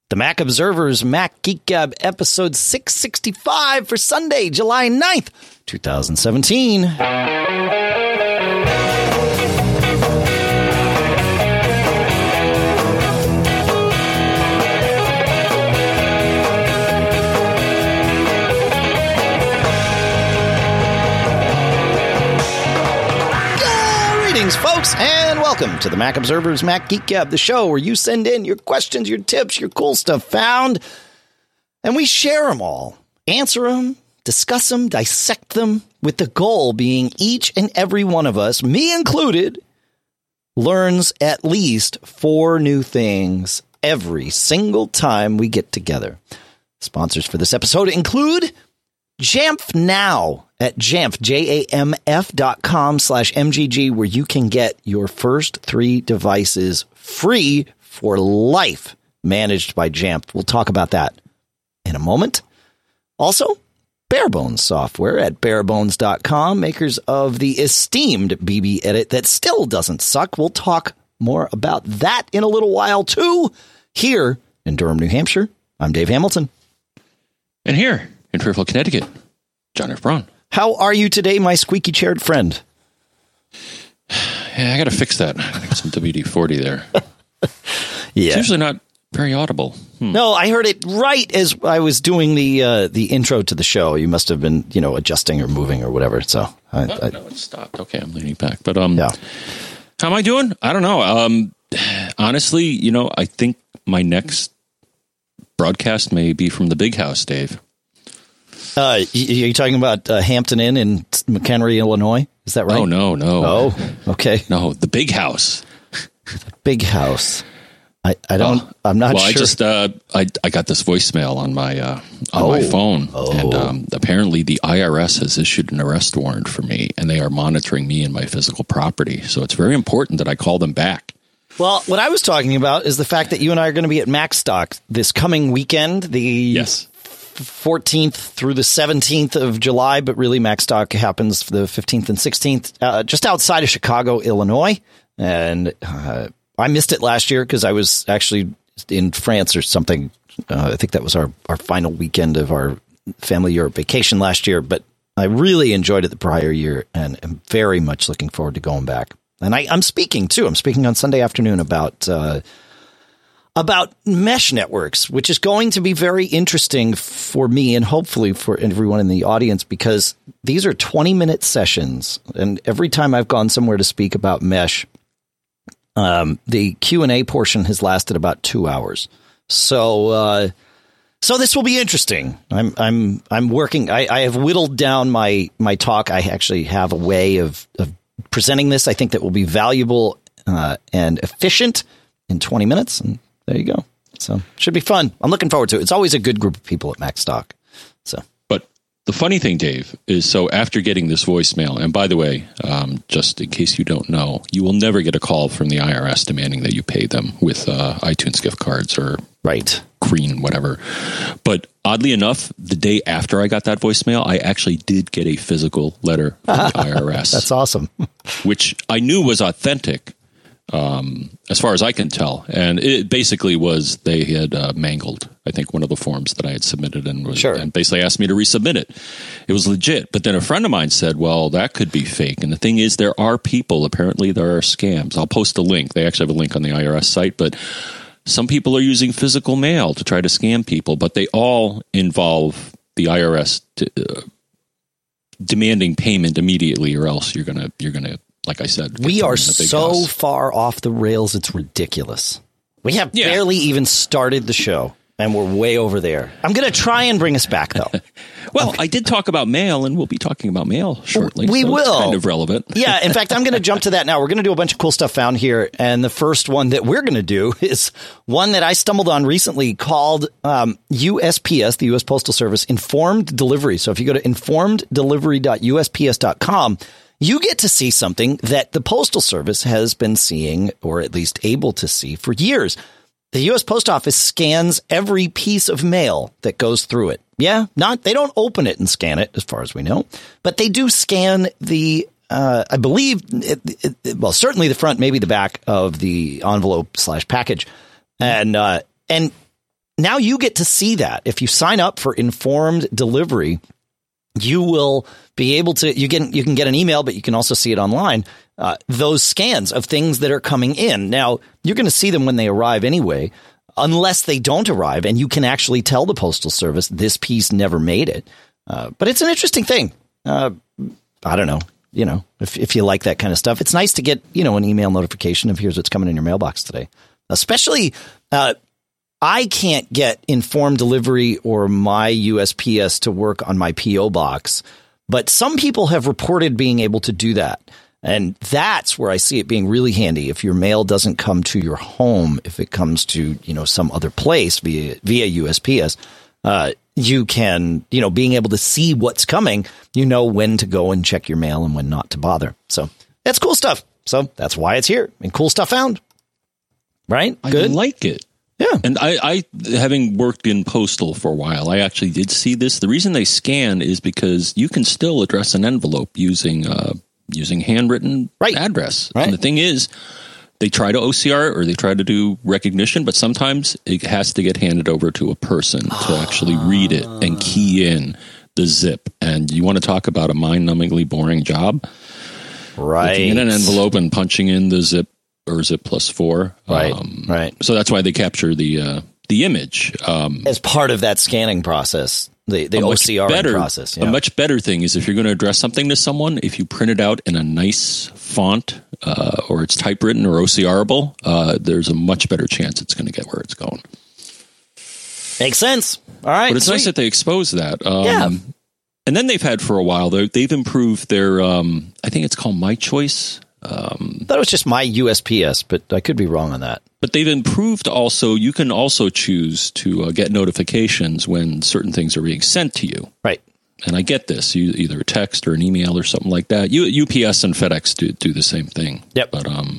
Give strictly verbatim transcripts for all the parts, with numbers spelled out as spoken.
The Mac Observer's Mac Geek Gab episode six sixty-five for Sunday, July ninth, twenty seventeen. Greetings, folks, and welcome to the Mac Observer's Mac Geek Gab, the show where you send in your questions, your tips, your cool stuff found, and we share them all, answer them, discuss them, dissect them, with the goal being each and every one of us, me included, learns at least four new things every single time we get together. Sponsors for this episode include Jamf Now at Jamf, J A M F dot com slash M G G, where you can get your first three devices free for life, managed by Jamf. We'll talk about that in a moment. Also, Barebones software at barebones dot com, makers of the esteemed B B Edit that still doesn't suck. We'll talk more about that in a little while, too. Here in Durham, New Hampshire, I'm Dave Hamilton. And here in Fairfield, Connecticut, John F. Braun. How are you today, my squeaky-chaired friend? Yeah, I got to fix that. I got some W D forty there. Yeah. It's usually not very audible. Hmm. No, I heard it right as I was doing the uh, the intro to the show. You must have been, you know, adjusting or moving or whatever. So I, oh, I, no, it stopped. Okay, I'm leaning back. But um, yeah. How am I doing? I don't know. Um, honestly, you know, I think my next broadcast may be from the big house, Dave. Uh, you, you talking about uh, Hampton Inn in McHenry, Illinois? Is that right? Oh, no, no. Oh, okay. No, the big house. The big house. I, I don't, oh, I'm not well, sure. I just, uh, I, I got this voicemail on my, uh, on oh. my phone. Oh. And um, apparently the I R S has issued an arrest warrant for me, and they are monitoring me and my physical property. So it's very important that I call them back. Well, what I was talking about is the fact that you and I are going to be at MacStock this coming weekend. The yes. fourteenth through the seventeenth of July, but really MacStock happens for the fifteenth and sixteenth, uh, just outside of Chicago, Illinois. And uh, I missed it last year because I was actually in France or something. Uh, I think that was our, our final weekend of our family Europe vacation last year. But I really enjoyed it the prior year and am very much looking forward to going back. And I, I'm speaking, too. I'm speaking on Sunday afternoon about uh, about mesh networks, which is going to be very interesting for me and hopefully for everyone in the audience, because these are twenty-minute sessions. And every time I've gone somewhere to speak about mesh, um, the Q and A portion has lasted about two hours. So uh, so this will be interesting. I'm I'm I'm working. I, I have whittled down my my talk. I actually have a way of, of presenting this, I think, that will be valuable uh, and efficient in twenty minutes. And there you go. So should be fun. I'm looking forward to it. It's always a good group of people at MacStock. So, but the funny thing, Dave, is so after getting this voicemail, and by the way, um, just in case you don't know, you will never get a call from the I R S demanding that you pay them with uh, iTunes gift cards or right. Green, whatever. But oddly enough, the day after I got that voicemail, I actually did get a physical letter from the I R S. That's awesome. Which I knew was authentic, um, as far as I can tell. And it basically was they had uh, mangled, I think, one of the forms that I had submitted and, was, sure. and basically asked me to resubmit it. It was legit. But then a friend of mine said, well, that could be fake. And the thing is, there are people, apparently there are scams. I'll post a link. They actually have a link on the I R S site, but some people are using physical mail to try to scam people, but they all involve the I R S to, uh, demanding payment immediately, or else you're gonna you're gonna like I said. We are so house. far off the rails; it's ridiculous. We have yeah. barely even started the show, and we're way over there. I'm going to try and bring us back, though. Well, okay. I did talk about mail, and we'll be talking about mail shortly. We so will. It's kind of relevant. Yeah, in fact, I'm going to jump to that now. We're going to do a bunch of cool stuff found here, and the first one that we're going to do is one that I stumbled on recently called um, U S P S, the U S Postal Service, Informed Delivery. So if you go to informed delivery dot U S P S dot com, you get to see something that the Postal Service has been seeing, or at least able to see, for years. The U S Post Office scans every piece of mail that goes through it. Yeah, not they don't open it and scan it, as far as we know, but they do scan the, uh, I believe, it, it, well, certainly the front, maybe the back of the envelope slash package, and uh, and now you get to see that. If you sign up for Informed Delivery, you will be able to, you can, you can get an email, but you can also see it online. Uh, those scans of things that are coming in. Now, you're going to see them when they arrive anyway, unless they don't arrive, and you can actually tell the Postal Service this piece never made it. Uh, but it's an interesting thing. Uh, I don't know. You know, if, if you like that kind of stuff, it's nice to get, you know, an email notification of here's what's coming in your mailbox today. Especially, uh, I can't get Informed Delivery or my U S P S to work on my P O box, but some people have reported being able to do that. And that's where I see it being really handy. If your mail doesn't come to your home, if it comes to, you know, some other place via via U S P S, uh, you can, you know, being able to see what's coming, you know when to go and check your mail and when not to bother. So that's cool stuff. So that's why it's here. And cool stuff found. Right? Good. I like it. Yeah. And I, I, having worked in postal for a while, I actually did see this. The reason they scan is because you can still address an envelope using uh, using handwritten right. address. Right. And the thing is, they try to O C R or they try to do recognition, but sometimes it has to get handed over to a person to actually read it and key in the zip. And you want to talk about a mind-numbingly boring job? Right. Looking in an envelope and punching in the zip or zip plus four. Right. Um, right. So that's why they capture the uh, the image. Um, As part of that scanning process, the, the O C R better, process. Yeah. A much better thing is if you're going to address something to someone, if you print it out in a nice font uh, or it's typewritten or OCRable, uh, there's a much better chance it's going to get where it's going. Makes sense. All right. But it's sweet. nice that they expose that. Um, yeah. And then they've had for a while, they've improved their, um, I think it's called My Choice. Um, I thought it was just my U S P S, but I could be wrong on that. But they've improved also, you can also choose to uh, get notifications when certain things are being sent to you. Right. And I get this, you, either a text or an email or something like that. U, U P S and FedEx do, do the same thing. Yep. But, um,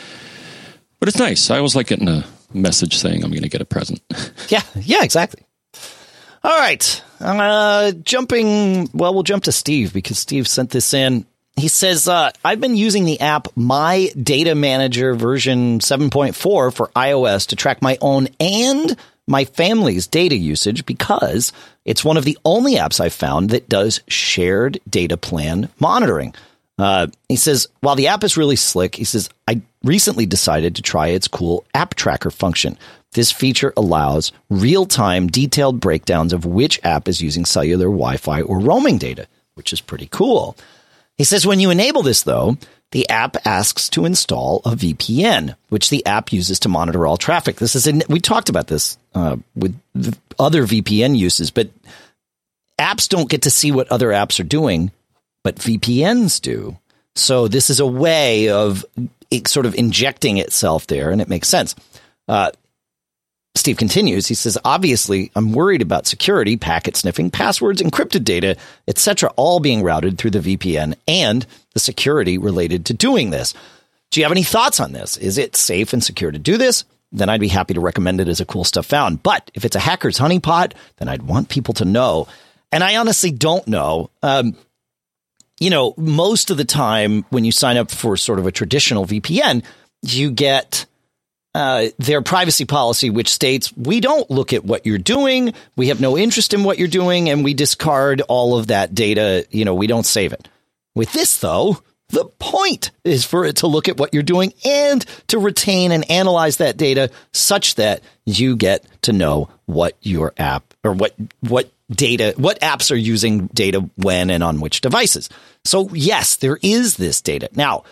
but it's nice. I always like getting a message saying I'm going to get a present. Yeah. Yeah, exactly. All right. Uh, jumping, well, we'll jump to Steve because Steve sent this in. He says, uh, I've been using the app My Data Manager version seven point four for iOS to track my own and my family's data usage because it's one of the only apps I've found that does shared data plan monitoring. Uh, he says, while the app is really slick, he says, I recently decided to try its cool app tracker function. This feature allows real-time detailed breakdowns of which app is using cellular, Wi-Fi, or roaming data, which is pretty cool. He says when you enable this, though, the app asks to install a V P N, which the app uses to monitor all traffic. This is in, we talked about this uh, with other V P N uses, but apps don't get to see what other apps are doing, but V P Ns do. So this is a way of it sort of injecting itself there, and it makes sense. Uh, Steve continues. He says, obviously, I'm worried about security, packet sniffing, passwords, encrypted data, et cetera, all being routed through the V P N and the security related to doing this. Do you have any thoughts on this? Is it safe and secure to do this? Then I'd be happy to recommend it as a cool stuff found. But if it's a hacker's honeypot, then I'd want people to know. And I honestly don't know. Um, you know, most of the time when you sign up for sort of a traditional V P N, you get Uh, their privacy policy, which states we don't look at what you're doing. We have no interest in what you're doing, and we discard all of that data. You know, we don't save it. With this, though, the point is for it to look at what you're doing and to retain and analyze that data such that you get to know what your app or what what data, what apps are using data when and on which devices. So, yes, there is this data. Now,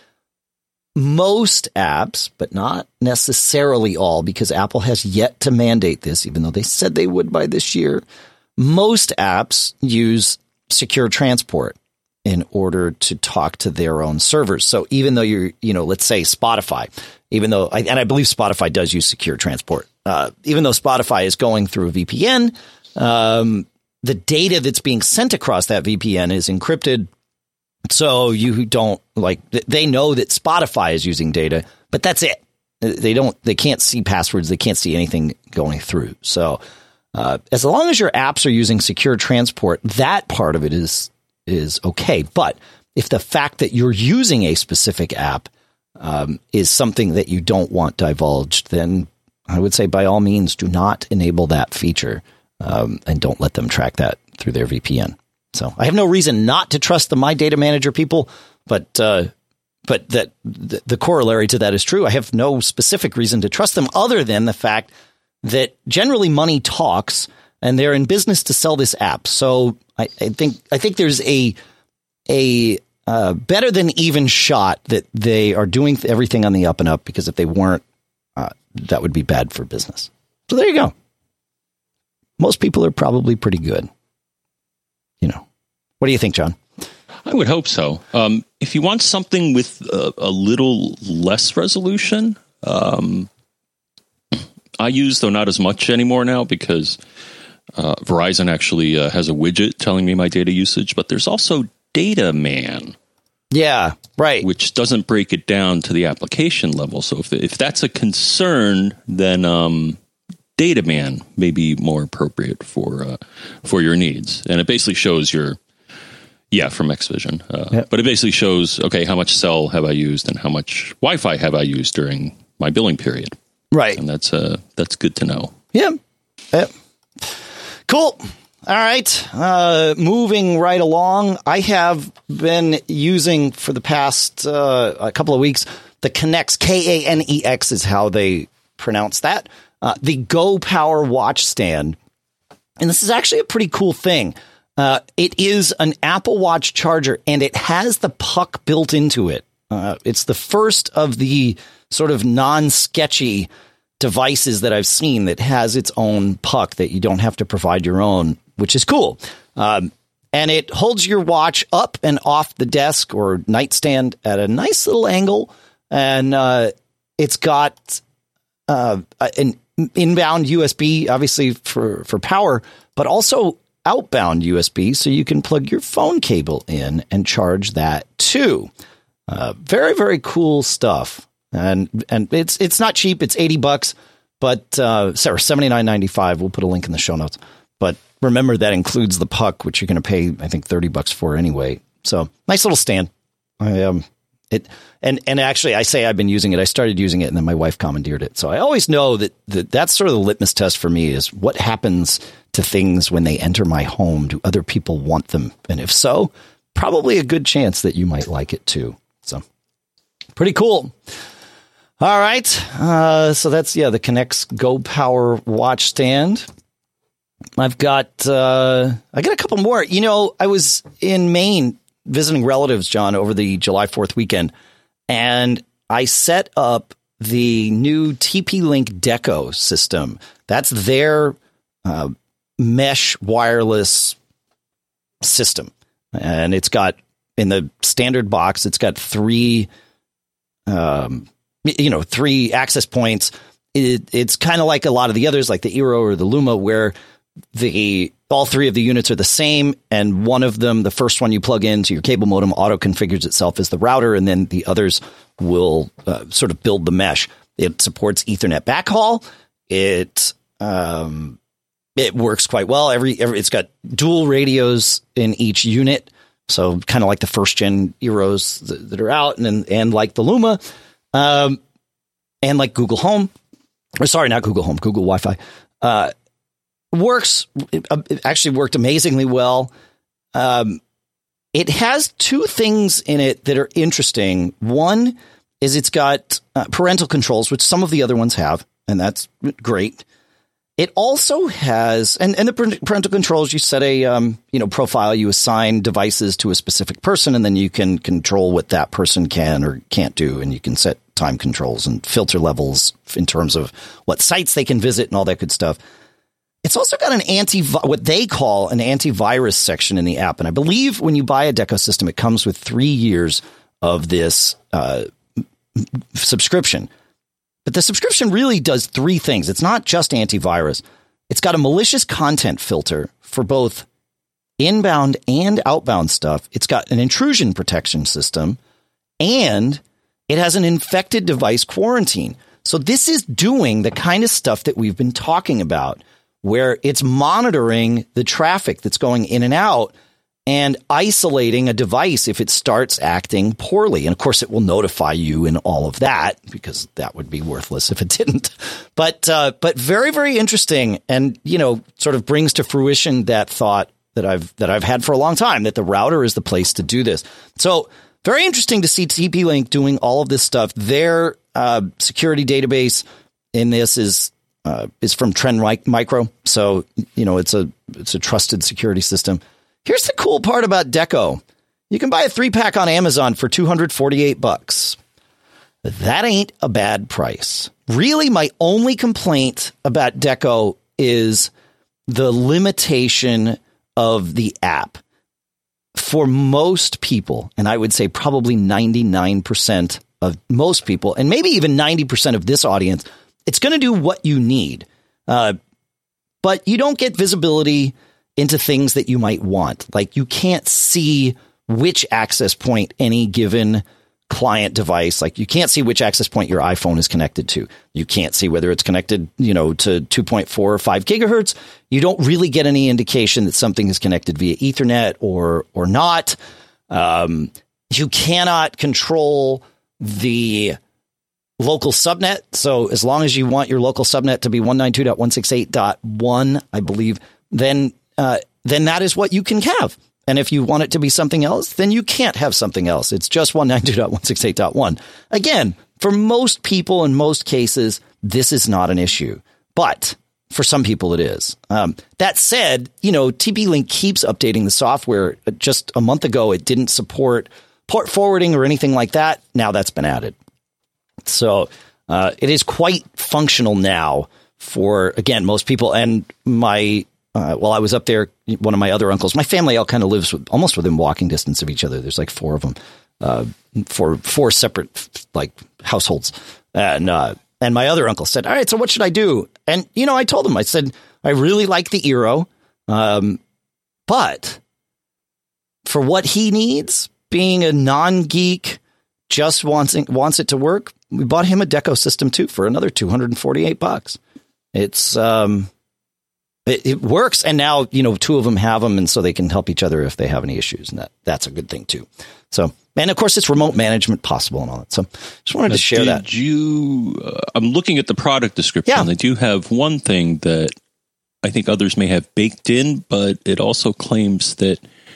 most apps, but not necessarily all, because Apple has yet to mandate this, even though they said they would by this year. Most apps use secure transport in order to talk to their own servers. So even though you're, you know, let's say Spotify, even though, and I believe Spotify does use secure transport, uh, even though Spotify is going through a V P N, um, the data that's being sent across that V P N is encrypted. So you don't like, they know that Spotify is using data, but that's it. They don't, they can't see passwords. They can't see anything going through. So uh, as long as your apps are using secure transport, that part of it is, is okay. But if the fact that you're using a specific app um, is something that you don't want divulged, then I would say by all means, do not enable that feature um, and don't let them track that through their V P N. So I have no reason not to trust the My Data Manager people, but uh, but that the, the corollary to that is true. I have no specific reason to trust them other than the fact that generally money talks, and they're in business to sell this app. So I, I think I think there's a a uh, better than even shot that they are doing everything on the up and up, because if they weren't, uh, that would be bad for business. So there you go. Most people are probably pretty good. You know, what do you think, John? I would hope so. Um, if you want something with a, a little less resolution, um, I use, though not as much anymore now, because uh, Verizon actually uh, has a widget telling me my data usage, but there's also Data Man. Yeah, right. Which doesn't break it down to the application level. So if if that's a concern, then um, Data Man may be more appropriate for uh, for your needs. And it basically shows your, yeah, from Xvision. Uh, yep. But it basically shows, okay, how much cell have I used and how much Wi-Fi have I used during my billing period. Right. And that's uh, that's good to know. Yeah. Yep. Cool. All right. Uh, moving right along, I have been using for the past uh, a couple of weeks the Knex, K A N E X is how they pronounce that, uh, the Go Power watch stand. And this is actually a pretty cool thing. Uh, it is an Apple Watch charger, and it has the puck built into it. Uh, it's the first of the sort of non-sketchy devices that I've seen that has its own puck that you don't have to provide your own, which is cool. Um, and it holds your watch up and off the desk or nightstand at a nice little angle. And uh, it's got uh, an inbound U S B, obviously for, for power, but also outbound U S B, so you can plug your phone cable in and charge that too. Uh, very, very cool stuff. And and it's it's not cheap. It's eighty bucks, but uh, sorry, seventy-nine ninety-five. We'll put a link in the show notes. But remember, that includes the puck, which you're going to pay, I think, thirty bucks for anyway. So nice little stand. I um it and and actually, I say I've been using it. I started using it, and then my wife commandeered it. So I always know that, that that's sort of the litmus test for me is what happens to things when they enter my home. Do other people want them? And if so, probably a good chance that you might like it too. So pretty cool. All right. Uh, so that's, yeah, the Knex Go Power watch stand. I've got, uh, I got a couple more. You know, I was in Maine visiting relatives, John, over the July fourth weekend, and I set up the new T P-Link Deco system. That's their uh, mesh wireless system. And it's got, in the standard box, it's got three, um, you know, three access points. It, it's kind of like a lot of the others, like the Eero or the Luma, where the all three of the units are the same, and one of them, the first one you plug into your cable modem, auto configures itself as the router, and then the others will uh, sort of build the mesh. It supports Ethernet backhaul. It um, it works quite well. Every, every it's got dual radios in each unit, so kind of like the first gen Eeros that, that are out, and and like the Luma. Um, and like Google Home, or sorry, not Google Home, Google Wi-Fi, uh, works, it, it actually worked amazingly well. Um, it has two things in it that are interesting. One is it's got uh, parental controls, which some of the other ones have, and that's great. It also has, and, and the parental controls, you set a, um, you know, profile, you assign devices to a specific person, and then you can control what that person can or can't do. And you can set time controls and filter levels in terms of what sites they can visit and all that good stuff. It's also got an anti, what they call an antivirus section in the app. And I believe when you buy a Deco system, it comes with three years of this uh, subscription. But the subscription really does three things. It's not just antivirus. It's got a malicious content filter for both inbound and outbound stuff. It's got an intrusion protection system, and it has an infected device quarantine. So this is doing the kind of stuff that we've been talking about, where it's monitoring the traffic that's going in and out and isolating a device if it starts acting poorly. And of course, it will notify you in all of that, because that would be worthless if it didn't. But uh, but very, very interesting, and you know, sort of brings to fruition that thought that I've that I've had for a long time, that the router is the place to do this. So very interesting to see T P-Link doing all of this stuff. Their uh, security database in this is uh, is from Trend Micro, so you know it's a it's a trusted security system. Here's the cool part about Deco. You can buy a three pack on Amazon for two hundred forty-eight bucks. That ain't a bad price. Really, my only complaint about Deco is the limitation of the app. For most people, and I would say probably ninety-nine percent of most people, and maybe even ninety percent of this audience, it's going to do what you need. Uh, but you don't get visibility into things that you might want. Like, you can't see which access point any given client device, like you can't see which access point your iPhone is connected to. You can't see whether it's connected, you know, to two point four or five gigahertz. You don't really get any indication that something is connected via Ethernet or, or not. Um, you cannot control the local subnet. So as long as you want your local subnet to be one ninety-two dot one sixty-eight dot one, I believe, then, uh, then that is what you can have. And if you want it to be something else, then you can't have something else. It's just one ninety-two dot one sixty-eight dot one. Again, for most people in most cases, this is not an issue. But for some people, it is. Um, that said, you know, T P-Link keeps updating the software. Just a month ago, it didn't support port forwarding or anything like that. Now that's been added. So uh, it is quite functional now for, again, most people. And my Uh, while I was up there, one of my other uncles, my family all kind of lives with, almost within walking distance of each other. There's like four of them, uh, for four separate like households. And, uh, and my other uncle said, all right, so what should I do? And, you know, I told him, I said, I really like the Eero. Um, but for what he needs, being a non-geek, just wants it, wants it to work. We bought him a Deco system too for another two hundred forty-eight bucks. It's, um, It, it works, and now, you know, two of them have them, and so they can help each other if they have any issues, and that that's a good thing too. So, and of course, it's remote management possible and all that. So, just wanted to share did that. You, uh, I'm looking at the product description. Yeah. They do have one thing that I think others may have baked in, but it also claims that.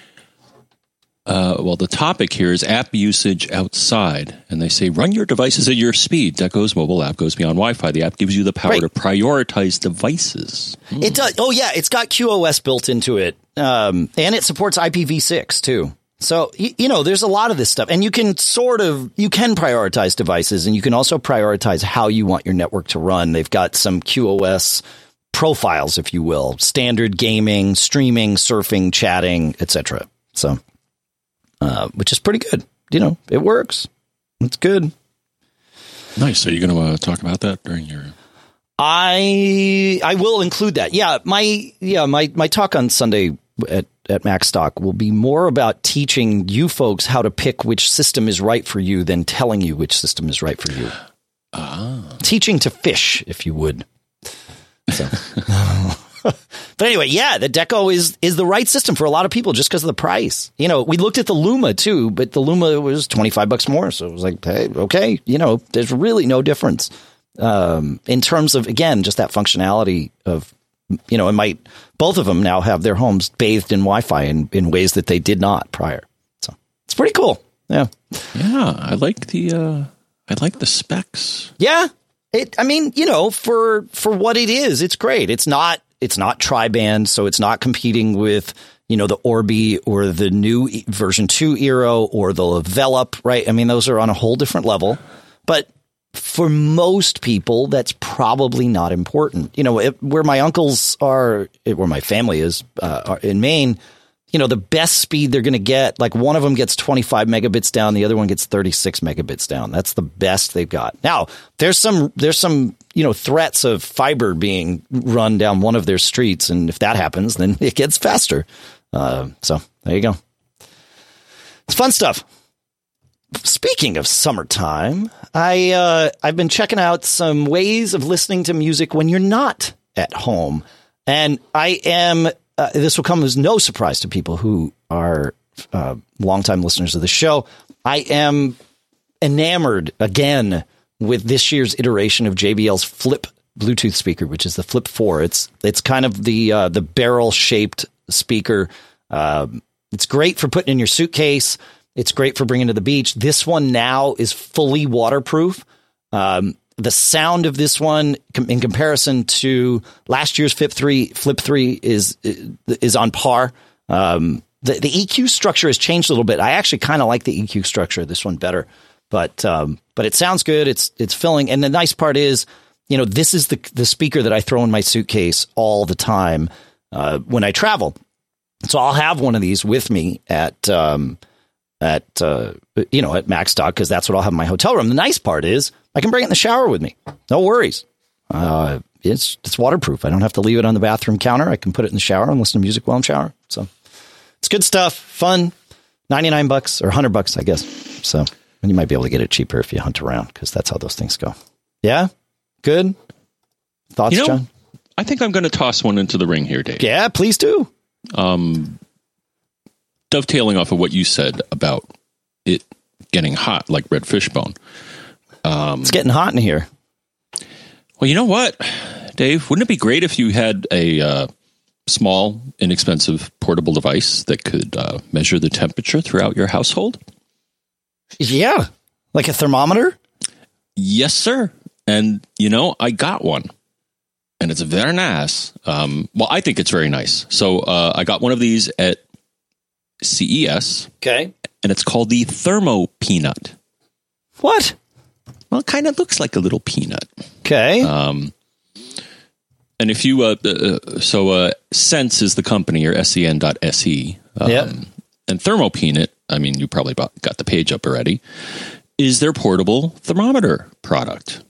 Uh, well, the topic here is app usage outside, and they say run your devices at your speed. Deco's mobile app goes beyond Wi-Fi. The app gives you the power Right. to prioritize devices. Hmm. It does. Oh yeah, it's got Q O S built into it, um, and it supports I P v six too. So you, you know, there's a lot of this stuff, and you can sort of you can prioritize devices, and you can also prioritize how you want your network to run. They've got some Q O S profiles, if you will, standard gaming, streaming, surfing, chatting, et cetera. So. Uh, which is pretty good. You know, it works. It's good. Nice. So you're going to uh, talk about that during your... I I will include that. Yeah, my yeah my, my talk on Sunday at, at MacStock will be more about teaching you folks how to pick which system is right for you than telling you which system is right for you. Ah. Teaching to fish, if you would. So... But anyway, yeah, the Deco is is the right system for a lot of people just because of the price. You know, we looked at the Luma too, but the Luma was twenty-five bucks more. So it was like, hey, okay, you know, there's really no difference um, in terms of, again, just that functionality of, you know, it might, both of them now have their homes bathed in Wi-Fi in, in ways that they did not prior. So it's pretty cool. Yeah. Yeah. I like the, uh, I like the specs. Yeah. It, I mean, you know, for, for what it is, it's great. It's not, It's not tri-band, so it's not competing with, you know, the Orbi or the new version two Eero or the Velop, right? I mean, those are on a whole different level. But for most people, that's probably not important. You know, it, where my uncles are, where my family is uh, in Maine, you know, the best speed they're going to get, like one of them gets twenty-five megabits down, the other one gets thirty-six megabits down. That's the best they've got. Now, there's some, there's some, you know, threats of fiber being run down one of their streets. And if that happens, then it gets faster. Uh, so there you go. It's fun stuff. Speaking of summertime, I, uh, I've been checking out some ways of listening to music when you're not at home. And I am uh, this will come as no surprise to people who are uh, longtime listeners of the show. I am enamored again with this year's iteration of J B L's Flip Bluetooth speaker, which is the Flip four. It's it's kind of the uh, the barrel shaped speaker. Um, it's great for putting in your suitcase. It's great for bringing to the beach. This one now is fully waterproof. Um, the sound of this one, com- in comparison to last year's Flip three, Flip three is is on par. Um, the the E Q structure has changed a little bit. I actually kind of like the E Q structure of this one better, but um, but it sounds good. It's it's filling, and the nice part is, you know, this is the the speaker that I throw in my suitcase all the time uh, when I travel. So I'll have one of these with me at, um, at, uh, you know, at MacStock, because that's what I'll have in my hotel room. The nice part is I can bring it in the shower with me. No worries. Uh, it's, it's waterproof. I don't have to leave it on the bathroom counter. I can put it in the shower and listen to music while I'm showering. So it's good stuff. Fun. ninety-nine bucks or one hundred bucks, I guess. So and you might be able to get it cheaper if you hunt around, because that's how those things go. Yeah. Good. Thoughts, you know, John? I think I'm going to toss one into the ring here, Dave. Yeah, please do. Um, dovetailing off of what you said about it getting hot like red fishbone. Um, it's getting hot in here. Well, you know what, Dave? Wouldn't it be great if you had a uh, small, inexpensive portable device that could uh, measure the temperature throughout your household? Yeah. Like a thermometer? Yes, sir. And, you know, I got one. And it's very nice. Um, well, I think it's very nice. So uh, I got one of these at C E S. Okay. And it's called the Thermo Peanut. What? Well, it kind of looks like a little peanut. Okay. Um, and if you, uh, uh, so uh, Sense is the company, or S E N dot S E. Um, yep. And Thermo Peanut, I mean, you probably bought, got the page up already, is their portable thermometer product.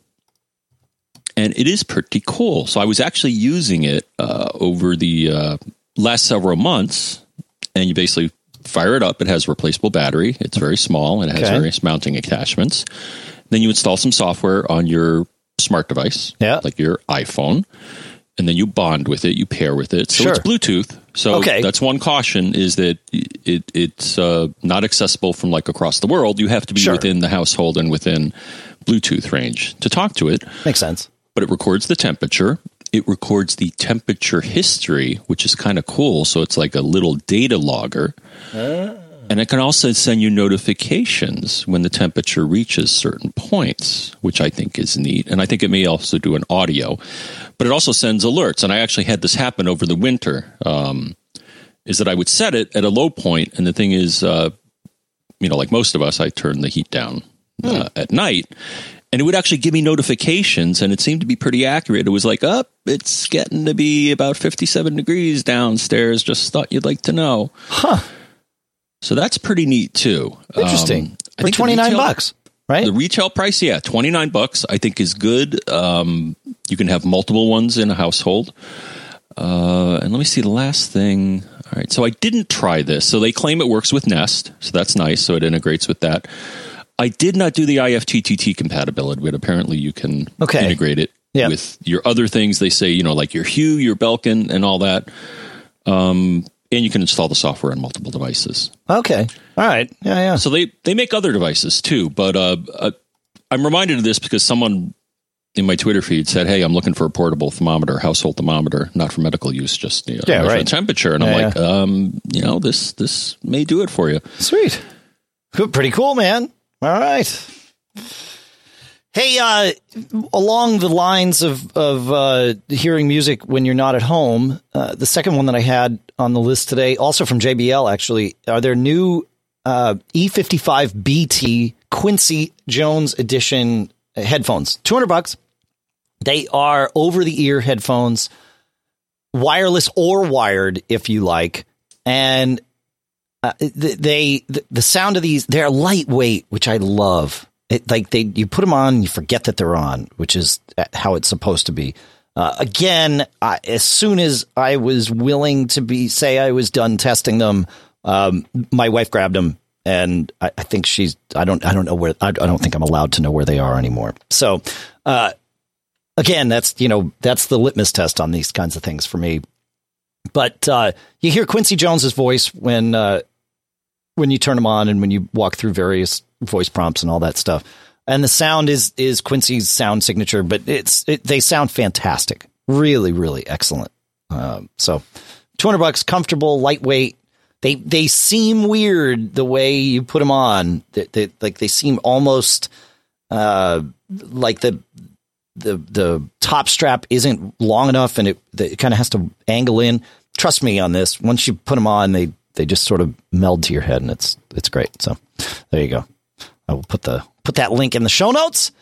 And it is pretty cool. So I was actually using it uh, over the uh, last several months. And you basically fire it up. It has a replaceable battery. It's very small, and it has okay. various mounting attachments. Then you install some software on your smart device, yeah. like your iPhone. And then you bond with it. You pair with it. So sure. it's Bluetooth. So okay. that's one caution, is that it it's uh, not accessible from like across the world. You have to be sure. within the household and within Bluetooth range to talk to it. Makes sense. But it records the temperature. It records the temperature history, which is kind of cool. So it's like a little data logger. Uh. And it can also send you notifications when the temperature reaches certain points, which I think is neat. And I think it may also do an audio. But it also sends alerts. And I actually had this happen over the winter, um, is that I would set it at a low point. And the thing is, uh, you know, like most of us, I turn the heat down uh, hmm. at night. And it would actually give me notifications, and it seemed to be pretty accurate. It was like, oh, it's getting to be about fifty-seven degrees downstairs. Just thought you'd like to know. Huh. So that's pretty neat, too. Interesting. Um, For twenty-nine bucks, right? The retail price, yeah, twenty-nine bucks, I think is good. Um, you can have multiple ones in a household. Uh, and let me see the last thing. All right. So I didn't try this. So they claim it works with Nest. So that's nice. So it integrates with that. I did not do the I F T T T compatibility, but apparently you can okay. integrate it yep. with your other things. They say, you know, like your Hue, your Belkin, and all that. Um, and you can install the software on multiple devices. Okay. All right. Yeah, yeah. So they, they make other devices too. But uh, uh, I'm reminded of this because someone in my Twitter feed said, hey, I'm looking for a portable thermometer, household thermometer, not for medical use, just you know, yeah, right. temperature. And yeah, I'm like, yeah. um, you know, this this may do it for you. Sweet. Pretty cool, man. All right. Hey, uh, along the lines of, of uh, hearing music when you're not at home, uh, the second one that I had on the list today, also from J B L, actually, are their new uh, E fifty-five B T Quincy Jones Edition headphones. two hundred bucks. They are over-the-ear headphones, wireless or wired, if you like, and Uh, they, the, the sound of these, they're lightweight, which I love. It, like they, you put them on and you forget that they're on, which is how it's supposed to be. Uh, again, I, as soon as I was willing to be, say I was done testing them, um, my wife grabbed them, and I, I think she's, I don't, I don't know where, I, I don't think I'm allowed to know where they are anymore. So, uh, again, that's, you know, that's the litmus test on these kinds of things for me. But uh, you hear Quincy Jones's voice when uh, when you turn them on and when you walk through various voice prompts and all that stuff. And the sound is is Quincy's sound signature, but it's it, they sound fantastic. Really, really excellent. Um, so two hundred bucks, comfortable, lightweight. They they seem weird the way you put them on. They, they, like they seem almost uh, like the the the top strap isn't long enough, and it, it kind of has to angle in. Trust me on this. Once you put them on, they they just sort of meld to your head, and it's it's great. So there you go. I will put the put that link in the show notes.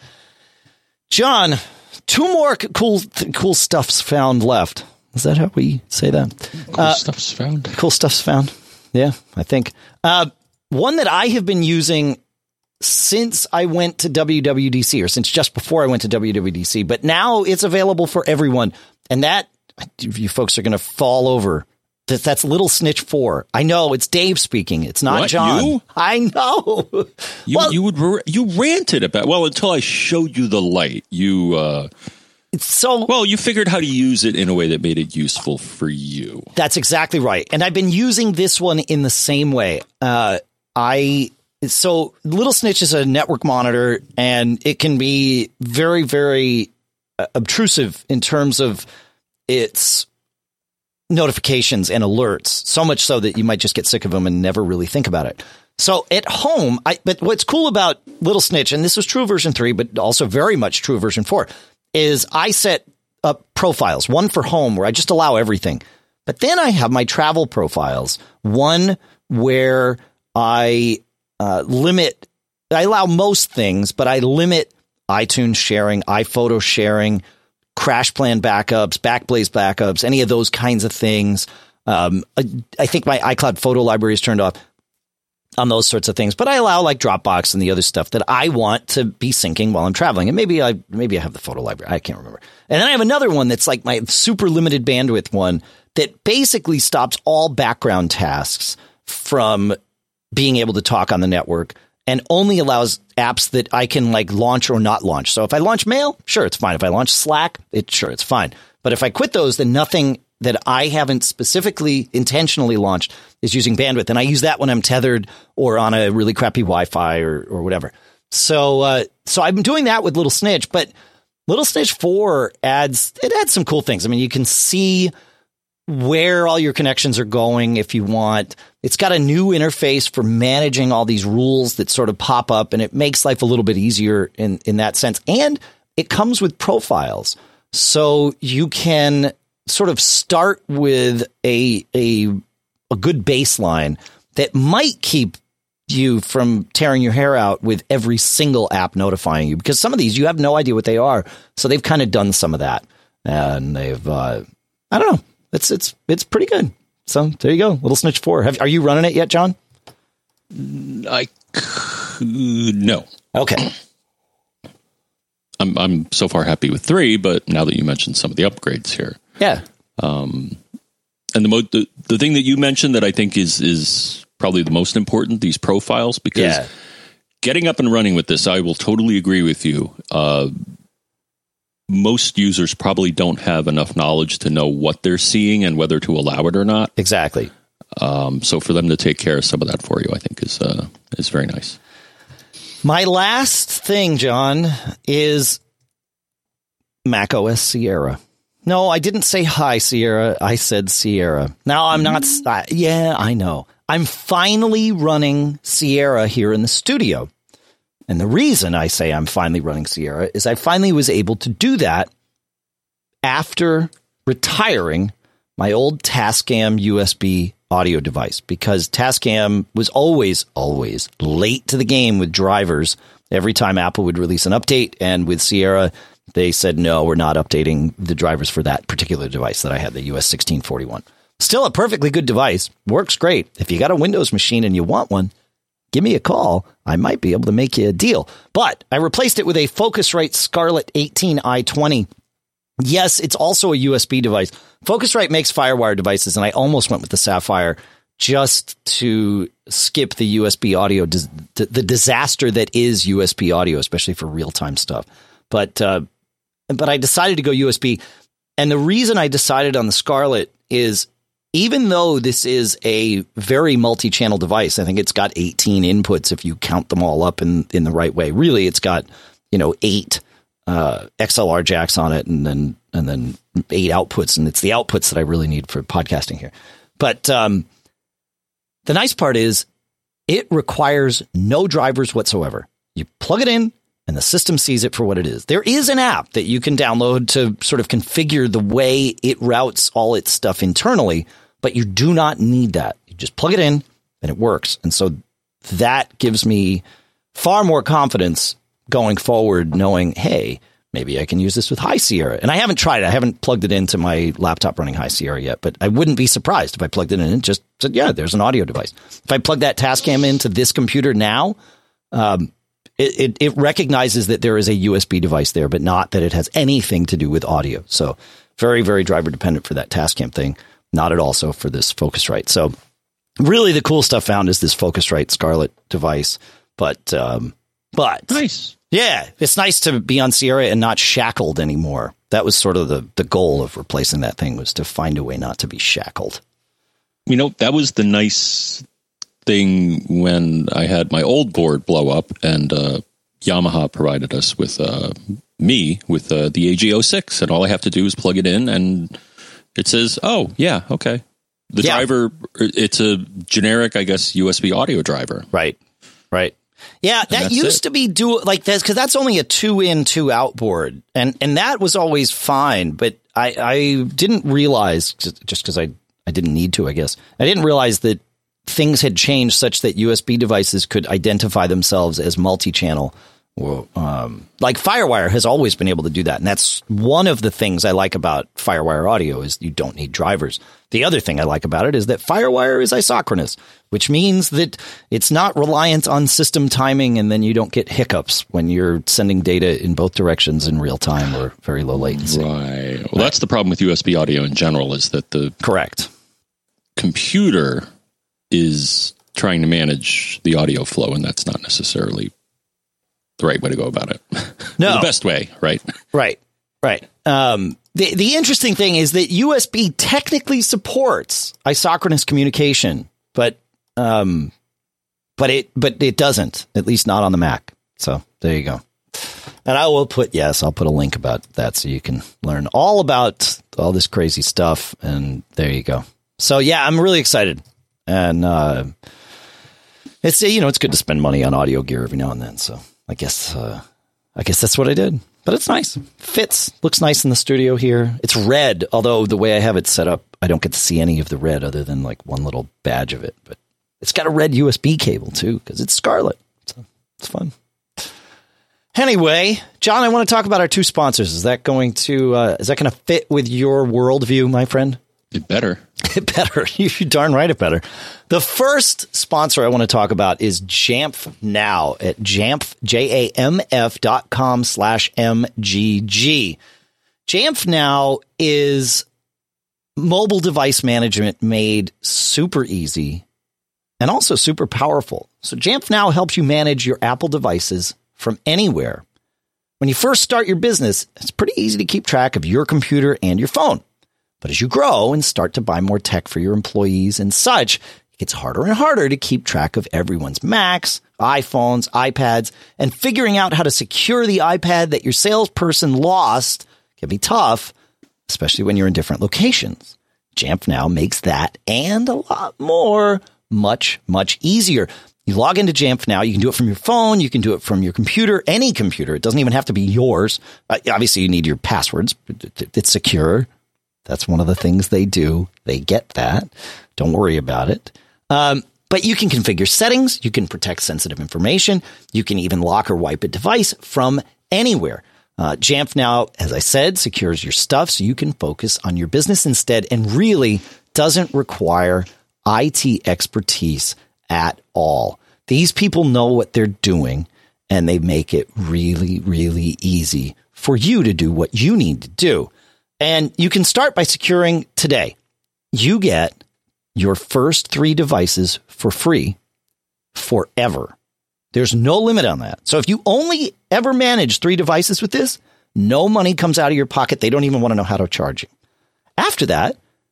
John, two more cool cool stuffs found left. Is that how we say that? Cool uh, stuff's found. Cool stuff's found. Yeah, I think. Uh, one that I have been using since I went to W W D C, or since just before I went to W W D C, but now it's available for everyone. And that, you folks are going to fall over. That, that's Little Snitch four. I know, it's Dave speaking. It's not what, John. You? I know. You, well, you would you ranted about, well, until I showed you the light. You, uh, it's so well, you figured how to use it in a way that made it useful for you. That's exactly right. And I've been using this one in the same way. Uh, I so Little Snitch is a network monitor, and it can be very, very uh, obtrusive in terms of its notifications and alerts. So much so that you might just get sick of them and never really think about it. So at home, I, but what's cool about Little Snitch, and this was true of version three, but also very much true of version four, is I set up profiles, one for home where I just allow everything. But then I have my travel profiles, one where I uh, limit, I allow most things, but I limit iTunes sharing, iPhoto sharing, Crash Plan backups, Backblaze backups, any of those kinds of things. Um, I, I think my iCloud photo library is turned off on those sorts of things, but I allow like Dropbox and the other stuff that I want to be syncing while I'm traveling. And maybe I, maybe I have the photo library. I can't remember. And then I have another one that's like my super limited bandwidth one that basically stops all background tasks from being able to talk on the network and only allows apps that I can like launch or not launch. So if I launch Mail, sure, it's fine. If I launch Slack, it sure, it's fine. But if I quit those, then nothing that I haven't specifically intentionally launched is using bandwidth. And I use that when I'm tethered or on a really crappy Wi-Fi or, or whatever. So, uh, so I've been doing that with Little Snitch, but Little Snitch four adds, it adds some cool things. I mean, you can see where all your connections are going if you want. It's got a new interface for managing all these rules that sort of pop up, and it makes life a little bit easier in, in that sense. And it comes with profiles. So you can sort of start with a, a, a good baseline that might keep you from tearing your hair out with every single app notifying you, because some of these you have no idea what they are. So they've kind of done some of that, and they've, uh, I don't know. It's, it's, it's pretty good. So there you go. Little Snitch four. Have, are you running it yet, John? I could, no. Okay. I'm, I'm so far happy with three, but now that you mentioned some of the upgrades here. Yeah. Um, and the, mo- the the thing that you mentioned that I think is is probably the most important, these profiles, because yeah. getting up and running with this, I will totally agree with you. Uh, most users probably don't have enough knowledge to know what they're seeing and whether to allow it or not. Exactly. Um, so for them to take care of some of that for you, I think is uh, is very nice. My last thing, John, is macOS Sierra. No, I didn't say hi, Sierra. I said Sierra. Now, I'm not... Uh, yeah, I know. I'm finally running Sierra here in the studio. And the reason I say I'm finally running Sierra is I finally was able to do that after retiring my old Tascam U S B audio device, because Tascam was always, always late to the game with drivers every time Apple would release an update. And with Sierra, they said, no, we're not updating the drivers for that particular device that I had, the U S sixteen forty-one. Still a perfectly good device. Works great. If you got a Windows machine and you want one, give me a call. I might be able to make you a deal. But I replaced it with a Focusrite Scarlett eighteen i twenty. Yes, it's also a U S B device. Focusrite makes FireWire devices, and I almost went with the Sapphire just to skip the U S B audio, dis- the disaster that is U S B audio, especially for real-time stuff. But uh, but I decided to go U S B, and the reason I decided on the Scarlett is even though this is a very multi-channel device, I think it's got eighteen inputs if you count them all up in, in the right way. Really, it's got, you know, eight uh, X L R jacks on it and then and then eight outputs. And it's the outputs that I really need for podcasting here. But um, the nice part is it requires no drivers whatsoever. You plug it in and the system sees it for what it is. There is an app that you can download to sort of configure the way it routes all its stuff internally, but you do not need that. You just plug it in and it works. And so that gives me far more confidence going forward, knowing, hey, maybe I can use this with High Sierra. And I haven't tried it. I haven't plugged it into my laptop running High Sierra yet, but I wouldn't be surprised if I plugged it in and just said, yeah, there's an audio device. If I plug that Tascam into this computer now, um, it, it, it recognizes that there is a U S B device there, but not that it has anything to do with audio. So very, very driver dependent for that Tascam thing. Not at all so for this Focusrite. So really the cool stuff found is this Focusrite Scarlett device. But, um, but nice. Yeah, it's nice to be on Sierra and not shackled anymore. That was sort of the, the goal of replacing that thing, was to find a way not to be shackled. You know, that was the nice thing when I had my old board blow up and uh, Yamaha provided us with uh, me with uh, the A G oh six. And all I have to do is plug it in and it says, oh, yeah, okay. The yeah. driver, it's a generic, I guess, U S B audio driver. Right, right. Yeah, that used it. to be dual like this, because that's only a two in, two out board. And and that was always fine. But I, I didn't realize, just because I, I didn't need to, I guess, I didn't realize that things had changed such that U S B devices could identify themselves as multi-channel. Or, um, like FireWire has always been able to do that. And that's one of the things I like about FireWire audio is you don't need drivers. The other thing I like about it is that FireWire is isochronous, which means that it's not reliant on system timing, and then you don't get hiccups when you're sending data in both directions in real time or very low latency. Right. Well, right. That's the problem with U S B audio in general, is that the correct computer is trying to manage the audio flow, and that's not necessarily the right way to go about it. No. The best way, right? Right, right. Um, the, the interesting thing is that U S B technically supports isochronous communication, but um, but it but it doesn't, at least not on the Mac. So there you go. And I will put, yes, I'll put a link about that so you can learn all about all this crazy stuff. And there you go. So, yeah, I'm really excited. And uh, it's, you know, it's good to spend money on audio gear every now and then. So I guess uh, I guess that's what I did. But it's nice. Fits. Looks nice in the studio here. It's red, although the way I have it set up, I don't get to see any of the red other than like one little badge of it. But it's got a red U S B cable, too, because it's Scarlett. So it's fun. Anyway, John, I want to talk about our two sponsors. Is that going to uh, is that going to fit with your worldview, my friend? It better. It better. You darn right it better. The first sponsor I want to talk about is Jamf Now at Jamf, J A M F dot com slash M G G. Jamf Now is mobile device management made super easy and also super powerful. So Jamf Now helps you manage your Apple devices from anywhere. When you first start your business, it's pretty easy to keep track of your computer and your phone. But as you grow and start to buy more tech for your employees and such, it gets harder and harder to keep track of everyone's Macs, iPhones, iPads, and figuring out how to secure the iPad that your salesperson lost can be tough, especially when you're in different locations. Jamf Now makes that and a lot more much, much easier. You log into Jamf Now. You can do it from your phone. You can do it from your computer, any computer. It doesn't even have to be yours. Uh, obviously, you need your passwords. It's secure. That's one of the things they do. They get that. Don't worry about it. Um, but you can configure settings. You can protect sensitive information. You can even lock or wipe a device from anywhere. Uh, Jamf Now, as I said, secures your stuff so you can focus on your business instead, and really doesn't require I T expertise at all. These people know what they're doing, and they make it really, really easy for you to do what you need to do. And you can start by securing today. You get your first three devices for free forever. There's no limit on that. So if you only ever manage three devices with this, no money comes out of your pocket. They don't even want to know how to charge you. After that,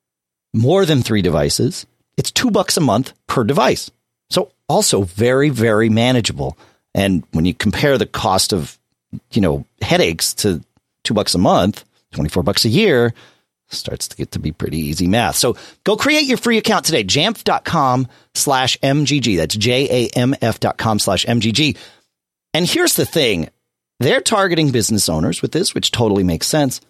more than three devices, it's two bucks a month per device. So also very, very manageable. And when you compare the cost of, you know, headaches to two bucks a month, twenty-four bucks a year, starts to get to be pretty easy math. So go create your free account today. Jamf.com slash MGG. That's J-A-M-F dot com slash M-G-G. And here's the thing. They're targeting business owners with this, which totally makes sense.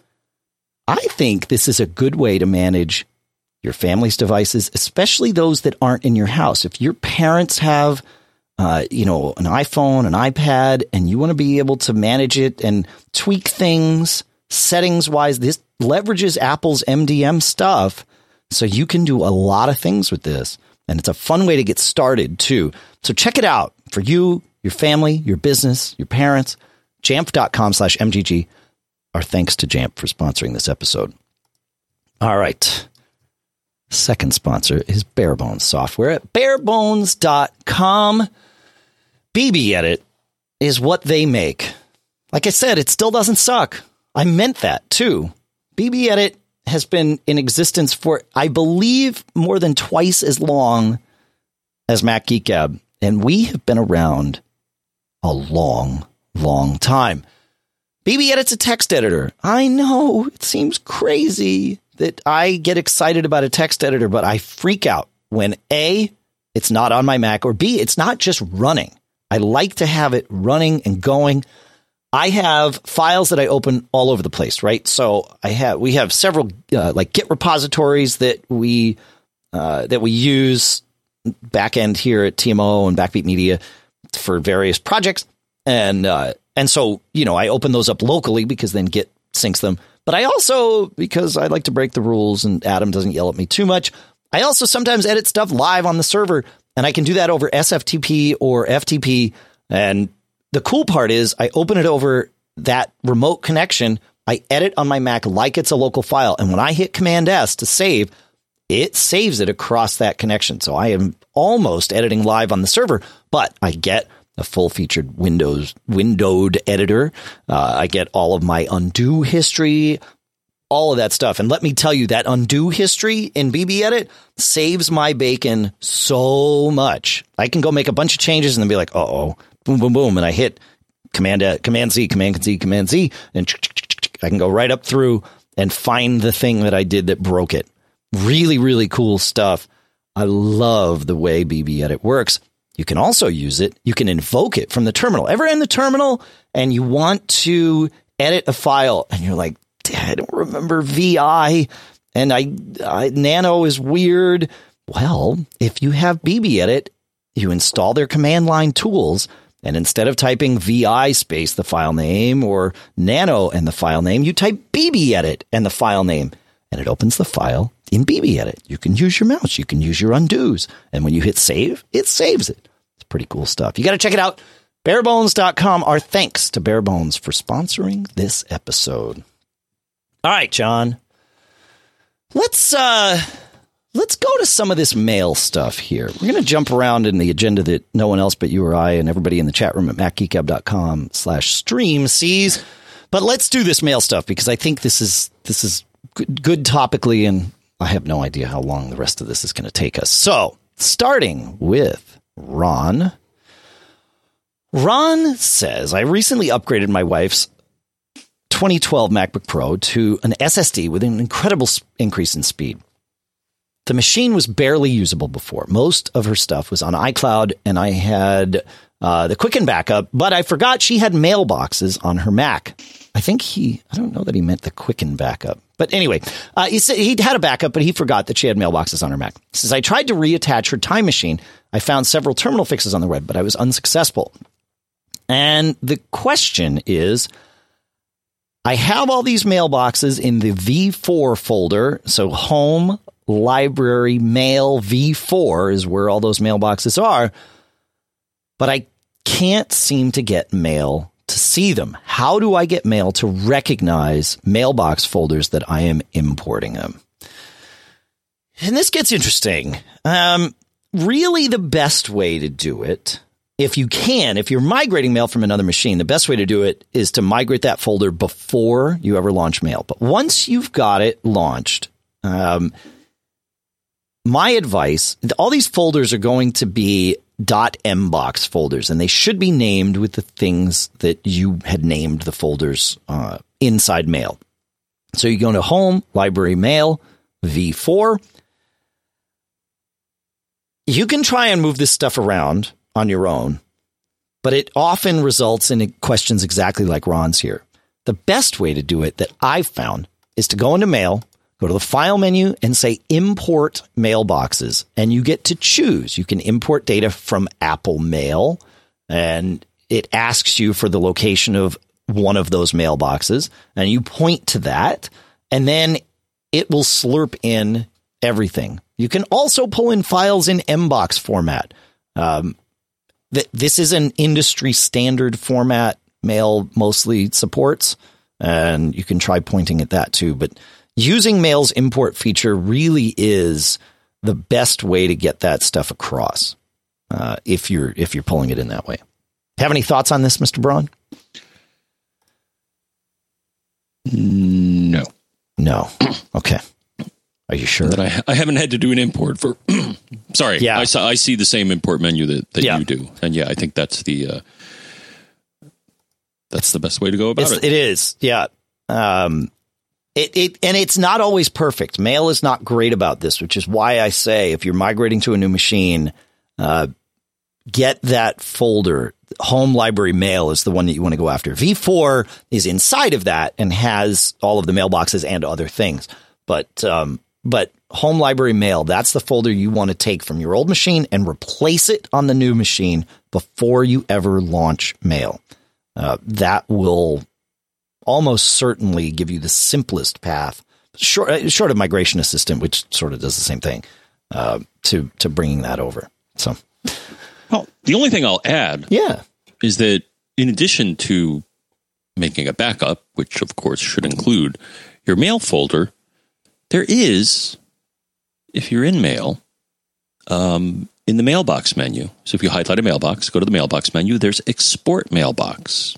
I think this is a good way to manage your family's devices, especially those that aren't in your house. If your parents have, uh, you know, an iPhone, an iPad, and you want to be able to manage it and tweak things settings wise, this leverages Apple's M D M stuff. So you can do a lot of things with this. And it's a fun way to get started, too. So check it out for you, your family, your business, your parents. Jamf.com slash MGG. Our thanks to Jamf for sponsoring this episode. All right. Second sponsor is Barebones Software at barebones dot com. B B Edit is what they make. Like I said, it still doesn't suck. I meant that, too. B B Edit has been in existence for, I believe, more than twice as long as Mac Geek Gab. And we have been around a long, long time. B B Edit's a text editor. I know it seems crazy that I get excited about a text editor, but I freak out when A, it's not on my Mac, or B, it's not just running. I like to have it running and going. I have files that I open all over the place, right? So I have we have several uh, like Git repositories that we uh, that we use back end here at T M O and Backbeat Media for various projects, and uh, and so you know I open those up locally because then Git syncs them. But I also, because I like to break the rules and Adam doesn't yell at me too much, I also sometimes edit stuff live on the server, and I can do that over S F T P or F T P. And the cool part is I open it over that remote connection. I edit on my Mac like it's a local file. And when I hit Command S to save, it saves it across that connection. So I am almost editing live on the server, but I get a full featured Windows windowed editor. Uh, I get all of my undo history, all of that stuff. And let me tell you, that undo history in B B Edit saves my bacon so much. I can go make a bunch of changes and then be like, uh oh, boom, boom, boom. And I hit Command, Command Z, Command Z, Command Z, and I can go right up through and find the thing that I did that broke it. Really, really cool stuff. I love the way B B Edit works. You can also use it. You can invoke it from the terminal. Ever in the terminal and you want to edit a file and you're like, I don't remember V I and I, I Nano is weird. Well, if you have B B Edit, you install their command line tools, and instead of typing V I space the file name or Nano and the file name, you type B B Edit and the file name, and it opens the file in B B Edit. You can use your mouse. You can use your undos. And when you hit save, it saves it. It's pretty cool stuff. You got to check it out. barebones dot com. Our thanks to Barebones for sponsoring this episode. All right, John. Let's uh, let's go to some of this mail stuff here. We're going to jump around in the agenda that no one else but you or I and everybody in the chat room at mac geek gab dot com slash stream sees. But let's do this mail stuff because I think this is this is good, good topically, and I have no idea how long the rest of this is going to take us. So, starting with Ron. Ron says, I recently upgraded my wife's twenty twelve MacBook Pro to an S S D with an incredible increase in speed. The machine was barely usable before. Most of her stuff was on iCloud, and I had uh, the Quicken backup, but I forgot she had mailboxes on her Mac. I think he, I don't know that he meant the Quicken backup. But anyway, uh, he said he had a backup, but he forgot that she had mailboxes on her Mac. He says, I tried to reattach her Time Machine. I found several terminal fixes on the web, but I was unsuccessful. And the question is, I have all these mailboxes in the V four folder. So home, library, mail, V four is where all those mailboxes are. But I can't seem to get mail to see them. How do I get mail to recognize mailbox folders that I am importing them? And this gets interesting. Um, really, the best way to do it, if you can, if you're migrating mail from another machine, the best way to do it is to migrate that folder before you ever launch mail. But once you've got it launched, um, my advice, all these folders are going to be .mbox folders, and they should be named with the things that you had named the folders uh, inside Mail. So you go to Home, Library, Mail, V four. You can try and move this stuff around on your own, but it often results in questions exactly like Ron's here. The best way to do it that I've found is to go into Mail, go to the File menu, and say Import Mailboxes, and you get to choose. You can import data from Apple Mail, and it asks you for the location of one of those mailboxes, and you point to that, and then it will slurp in everything. You can also pull in files in Mbox format. Um, th- this is an industry standard format Mail mostly supports, and you can try pointing at that too, but using Mail's import feature really is the best way to get that stuff across uh, if you're if you're pulling it in that way. Have any thoughts on this, Mister Braun? No. No. Okay. Are you sure? That I, I haven't had to do an import for. Sorry. Yeah. I, saw, I see the same import menu that, that yeah. you do. And yeah, I think that's the uh, that's the best way to go about it's, it. It is. Yeah. Um, It, it and it's not always perfect. Mail is not great about this, which is why I say if you're migrating to a new machine, uh, get that folder. Home, Library, Mail is the one that you want to go after. V four is inside of that and has all of the mailboxes and other things. But um, but Home, Library, Mail, that's the folder you want to take from your old machine and replace it on the new machine before you ever launch Mail. Uh, that will almost certainly give you the simplest path, short, short of Migration Assistant, which sort of does the same thing, uh, to to bringing that over. So, well, the only thing I'll add, yeah, is that in addition to making a backup, which of course should include your Mail folder, there is, if you're in Mail, um, in the Mailbox menu. So if you highlight a mailbox, go to the Mailbox menu. There's Export Mailbox.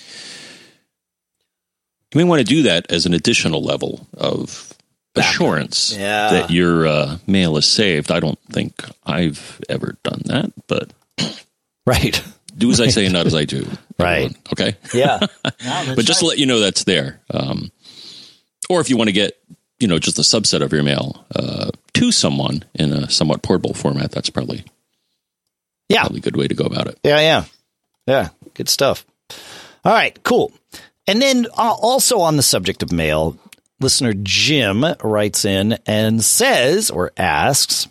You may want to do that as an additional level of assurance yeah. that your uh, mail is saved. I don't think I've ever done that, but right. Do as I say and not as I do. Right. Okay. Yeah. No, but just to let you know that's there. Um, or if you want to get, you know, just a subset of your mail uh, to someone in a somewhat portable format, that's probably, yeah. probably a good way to go about it. Yeah, yeah. Yeah, good stuff. All right, cool. And then uh, also on the subject of mail, listener Jim writes in and says or asks,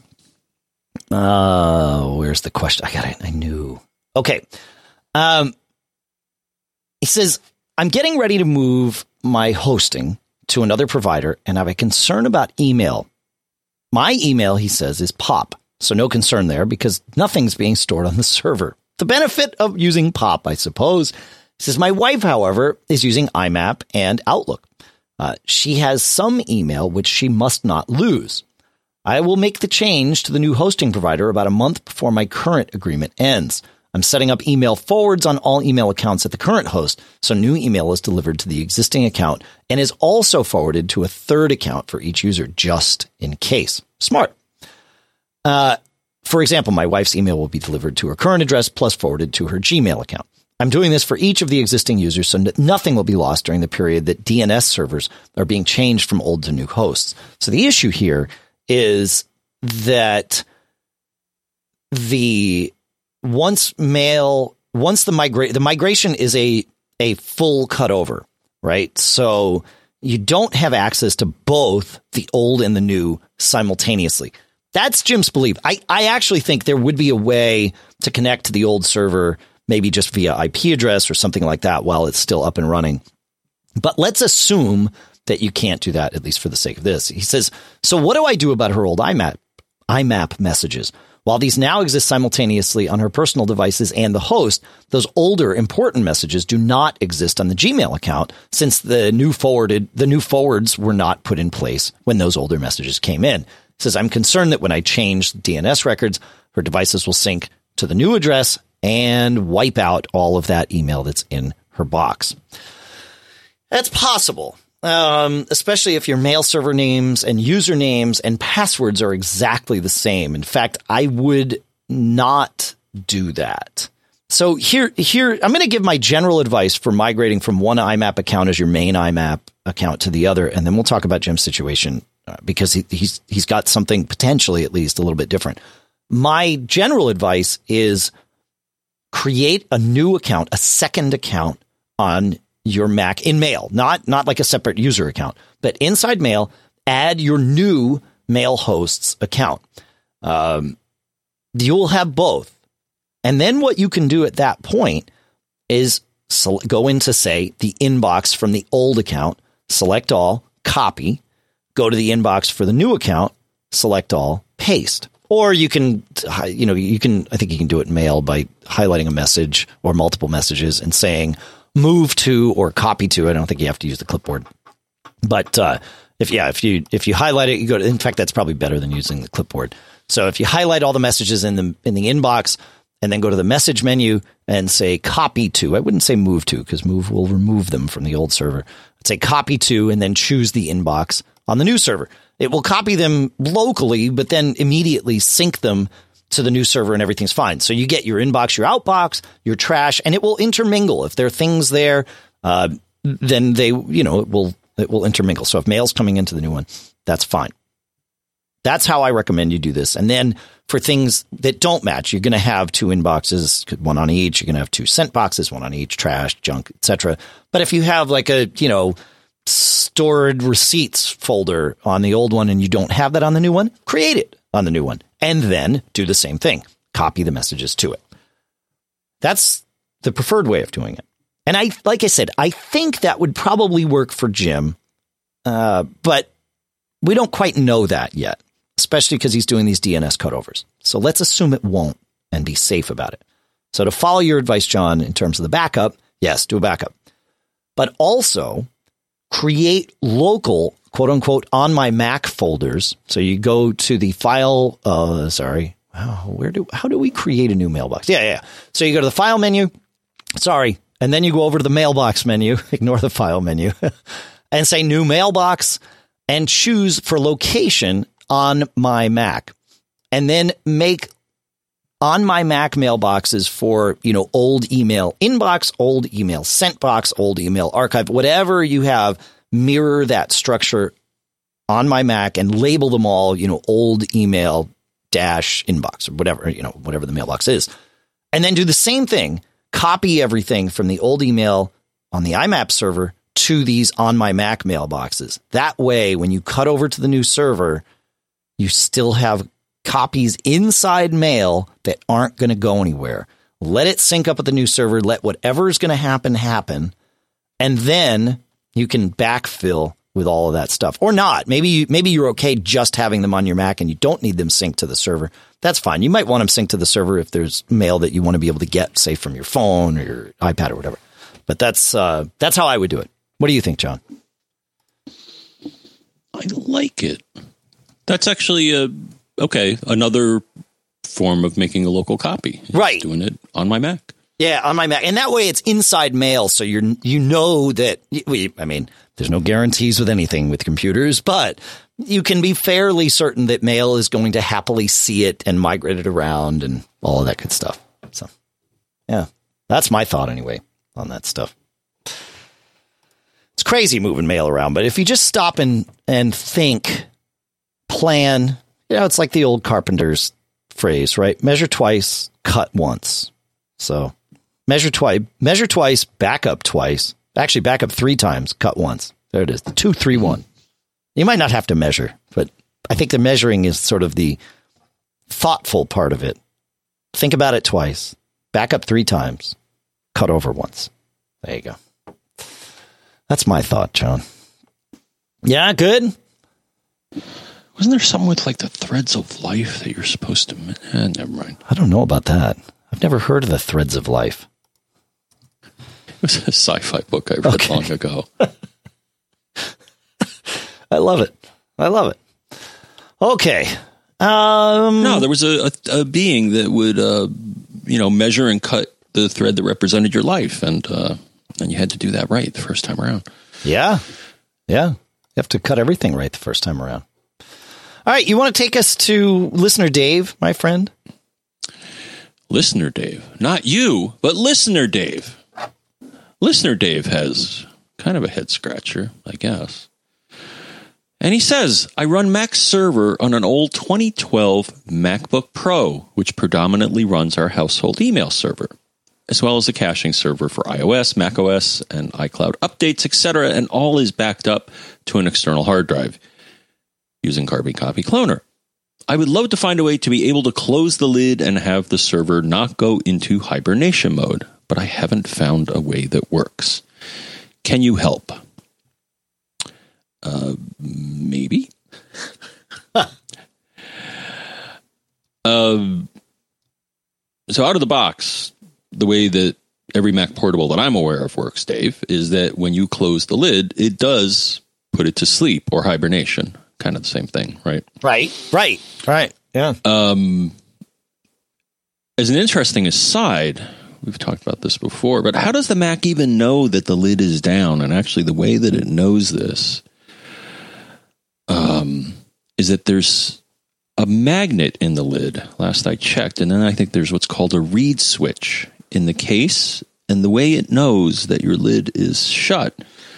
uh, where's the question? I got it. I knew. Okay. Um, he says, I'm getting ready to move my hosting to another provider and I have a concern about email. My email, he says, is POP. So no concern there because nothing's being stored on the server. The benefit of using POP, I suppose. He says, my wife, however, is using I MAP and Outlook. Uh, she has some email which she must not lose. I will make the change to the new hosting provider about a month before my current agreement ends. I'm setting up email forwards on all email accounts at the current host, so new email is delivered to the existing account and is also forwarded to a third account for each user, just in case. Smart. Uh, for example, my wife's email will be delivered to her current address plus forwarded to her Gmail account. I'm doing this for each of the existing users so that nothing will be lost during the period that D N S servers are being changed from old to new hosts. So the issue here is that the once mail, once the migrate, the migration is a, a full cutover, right? So you don't have access to both the old and the new simultaneously. That's Jim's belief. I, I actually think there would be a way to connect to the old server, maybe just via I P address or something like that while it's still up and running. But let's assume that you can't do that, at least for the sake of this. He says, so what do I do about her old I MAP, I MAP messages? While these now exist simultaneously on her personal devices and the host, those older important messages do not exist on the Gmail account since the new forwarded the new forwards were not put in place when those older messages came in. He says, I'm concerned that when I change D N S records, her devices will sync to the new address and wipe out all of that email that's in her box. That's possible. um, especially if your mail server names and usernames and passwords are exactly the same. In fact, I would not do that. So here, here, I'm going to give my general advice for migrating from one I MAP account as your main I MAP account to the other, and then we'll talk about Jim's situation uh, because he, he's he's got something potentially at least a little bit different. My general advice is create a new account, a second account on your Mac in Mail, not not like a separate user account, but inside Mail, add your new Mail hosts account. Um, you'll have both. And then what you can do at that point is select, go into, say, the inbox from the old account, select all, copy, go to the inbox for the new account, select all, paste. Or you can, you know, you can, I think you can do it in Mail by highlighting a message or multiple messages and saying move to or copy to. I don't think you have to use the clipboard. But uh, if, yeah, if you, if you highlight it, you go to, in fact, that's probably better than using the clipboard. So if you highlight all the messages in the, in the inbox, and then go to the message menu and say copy to. I wouldn't say move to because move will remove them from the old server. I'd say copy to and then choose the inbox on the new server. It will copy them locally, but then immediately sync them to the new server and everything's fine. So you get your inbox, your outbox, your trash, and it will intermingle. If there are things there, uh, then they, you know, it will, it will intermingle. So if mail's coming into the new one, that's fine. That's how I recommend you do this. And then for things that don't match, you're going to have two inboxes, one on each. You're going to have two sent boxes, one on each, trash, junk, et cetera. But if you have like a, you know, stored receipts folder on the old one and you don't have that on the new one, create it on the new one and then do the same thing. Copy the messages to it. That's the preferred way of doing it. And I, like I said, I think that would probably work for Jim, uh, but we don't quite know that yet. Especially because he's doing these D N S cutovers. So let's assume it won't and be safe about it. So to follow your advice, John, in terms of the backup, yes, do a backup. But also create local, quote unquote, on my Mac folders. So you go to the file, uh, sorry, wow, where do, how do we create a new mailbox? Yeah, yeah. So you go to the file menu, sorry, and then you go over to the mailbox menu, ignore the file menu, and say new mailbox and choose for location on my Mac, and then make on my Mac mailboxes for, you know, old email inbox, old email sent box, old email archive, whatever you have, mirror that structure on my Mac and label them all, you know, old email dash inbox or whatever, you know, whatever the mailbox is. And then do the same thing, copy everything from the old email on the I MAP server to these on my Mac mailboxes. That way, when you cut over to the new server, you still have copies inside Mail that aren't going to go anywhere. Let it sync up with the new server. Let whatever is going to happen, happen. And then you can backfill with all of that stuff. Or not. Maybe, you, maybe you're okay just having them on your Mac and you don't need them synced to the server. That's fine. You might want them synced to the server if there's mail that you want to be able to get, say, from your phone or your iPad or whatever. But that's uh, that's how I would do it. What do you think, John? I like it. That's actually a okay. Another form of making a local copy, right? Doing it on my Mac. Yeah, on my Mac, and that way it's inside Mail, so you're you know that we. I mean, there's no guarantees with anything with computers, but you can be fairly certain that Mail is going to happily see it and migrate it around and all of that good stuff. So, yeah, that's my thought anyway on that stuff. It's crazy moving Mail around, but if you just stop and and think. Plan, you know, it's like the old carpenter's phrase, right? Measure twice, cut once. So measure twice, measure twice, back up twice. Actually, back up three times, cut once. There it is. Two, three, one. You might not have to measure, but I think the measuring is sort of the thoughtful part of it. Think about it twice, back up three times, cut over once. There you go. That's my thought, John. Yeah, good. Wasn't there something with like the threads of life that you're supposed to... Eh, never mind. I don't know about that. I've never heard of the threads of life. It was a sci-fi book I read okay. long ago. I love it. I love it. Okay. Um, no, there was a, a, a being that would, uh, you know, measure and cut the thread that represented your life. And, uh, and you had to do that right the first time around. Yeah. Yeah. You have to cut everything right the first time around. All right. You want to take us to listener Dave, my friend? Listener Dave. Not you, but listener Dave. Listener Dave has kind of a head scratcher, I guess. And he says, I run Mac server on an old twenty twelve MacBook Pro, which predominantly runs our household email server, as well as a caching server for iOS, macOS, and iCloud updates, et cetera, and all is backed up to an external hard drive using Carbon Copy Cloner. I would love to find a way to be able to close the lid and have the server not go into hibernation mode, but I haven't found a way that works. Can you help? Uh, maybe. uh, so out of the box, the way that every Mac Portable that I'm aware of works, Dave, is that when you close the lid, it does put it to sleep or hibernation. Kind of the same thing, right? Right, right, right. Yeah. Um, as an interesting aside, we've talked about this before, but how does the Mac even know that the lid is down? And actually, the way that it knows this um, is that there's a magnet in the lid, last I checked, and then I think there's what's called a reed switch in the case, and the way it knows that your lid is shut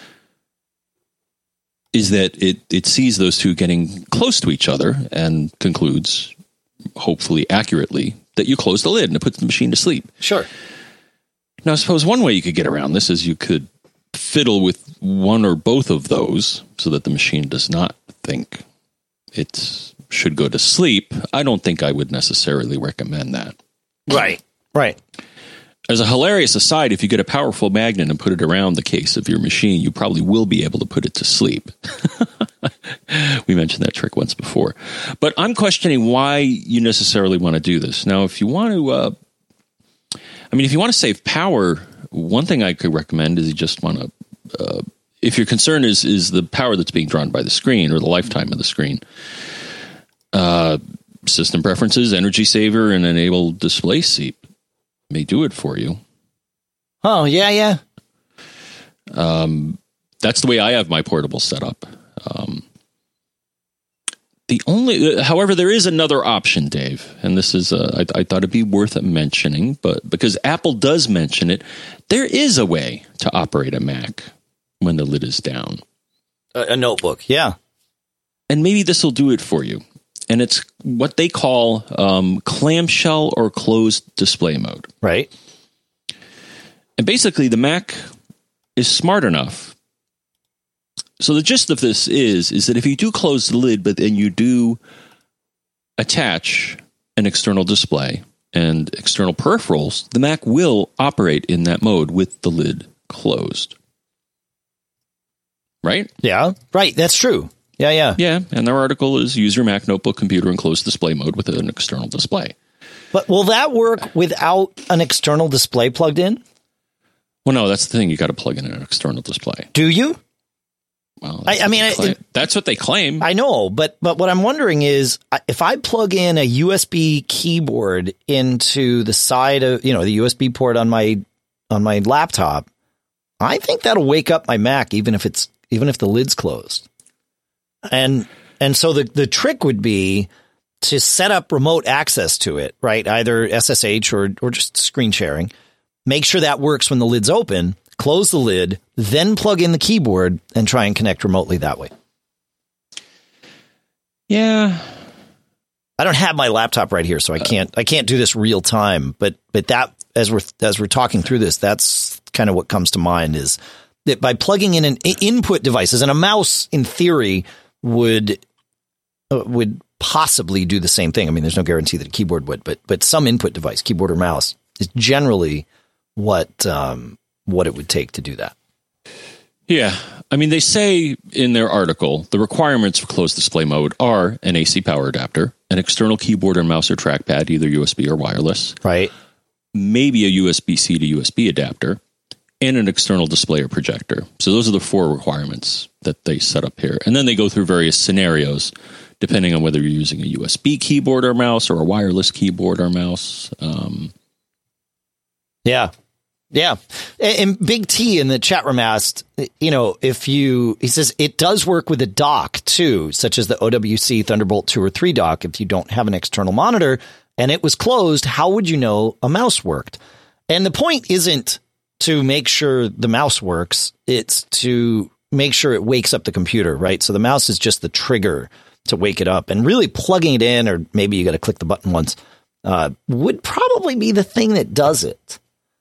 is that it, it sees those two getting close to each other and concludes, hopefully accurately, that you close the lid and it puts the machine to sleep. Sure. Now, I suppose one way you could get around this is you could fiddle with one or both of those so that the machine does not think it should go to sleep. I don't think I would necessarily recommend that. Right, right. As a hilarious aside, if you get a powerful magnet and put it around the case of your machine, you probably will be able to put it to sleep. We mentioned that trick once before. But I'm questioning why you necessarily want to do this. Now, if you want to, uh, I mean, if you want to save power, one thing I could recommend is you just want to, uh, if your concern is, is the power that's being drawn by the screen or the lifetime of the screen, uh, system preferences, energy saver, and enable display sleep may do it for you. Oh, yeah, yeah. Um, that's the way I have my portable set up. Um, the only, however, there is another option, Dave, and this is, uh, I, I thought it'd be worth mentioning, but because Apple does mention it, there is a way to operate a Mac when the lid is down. A, a notebook, yeah. And maybe this will do it for you. And it's what they call um, clamshell or closed display mode. Right. And basically, the Mac is smart enough. So the gist of this is, is that if you do close the lid, but then you do attach an external display and external peripherals, the Mac will operate in that mode with the lid closed. Right? Yeah, right. That's true. Yeah, yeah. Yeah, and their article is use your Mac notebook computer in closed display mode with an external display. But will that work without an external display plugged in? Well, no, that's the thing. You got to plug in an external display. Do you? Well, I, I mean, I, that's what they claim. I know, but but what I'm wondering is if I plug in a U S B keyboard into the side of, you know, the U S B port on my on my laptop, I think that'll wake up my Mac even if it's even if the lid's closed. And and so the, the trick would be to set up remote access to it, right? Either S S H or or just screen sharing. Make sure that works when the lid's open, close the lid, then plug in the keyboard and try and connect remotely that way. Yeah. I don't have my laptop right here, so I can't I can't do this real time, but but that as we're as we're talking through this, that's kind of what comes to mind is that by plugging in an input devices, and a mouse in theory would uh, would possibly do the same thing. I mean, there's no guarantee that a keyboard would, but but some input device, keyboard or mouse, is generally what um, what it would take to do that. Yeah. I mean, they say in their article, the requirements for closed display mode are an A C power adapter, an external keyboard or mouse or trackpad, either U S B or wireless. Right. Maybe a U S B-C to U S B adapter, and an external display or projector. So those are the four requirements that they set up here. And then they go through various scenarios, depending on whether you're using a U S B keyboard or mouse or a wireless keyboard or mouse. Um, yeah. Yeah. And Big T in the chat room asked, you know, if you, he says it does work with a dock too, such as the O W C Thunderbolt two or three dock. If you don't have an external monitor and it was closed, how would you know a mouse worked? And the point isn't to make sure the mouse works. It's to make sure it wakes up the computer, right? So the mouse is just the trigger to wake it up, and really plugging it in, or maybe you got to click the button once, uh, would probably be the thing that does it.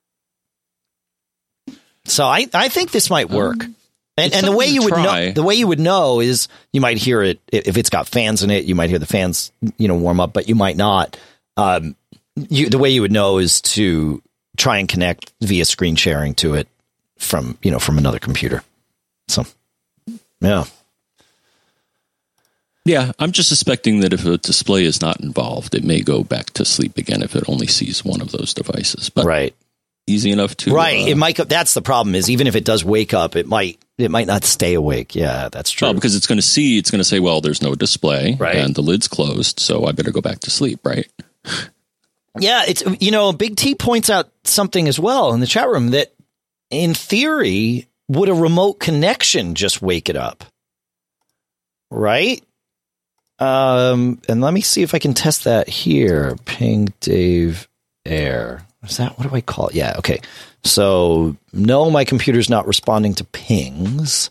So I, I think this might work. Um, and and the way you would know, the way you would know is you might hear it if it's got fans in it. You might hear the fans, you know, warm up, but you might not. Um, you, the way you would know is to try and connect via screen sharing to it from, you know, from another computer. So, yeah. Yeah, I'm just suspecting that if a display is not involved, it may go back to sleep again if it only sees one of those devices. But right. Easy enough to right. Uh, it might. Go, that's the problem. Is even if it does wake up, it might it might not stay awake. Yeah, that's true. Well, because it's going to see, it's going to say, well, there's no display, right, and the lid's closed, so I better go back to sleep, right? Yeah, it's you know, Big T points out something as well in the chat room that, in theory, would a remote connection just wake it up, right? Um, and let me see if I can test that here. Ping Dave Air. Is that, what do I call it? Yeah, okay. So, no, my computer's not responding to pings.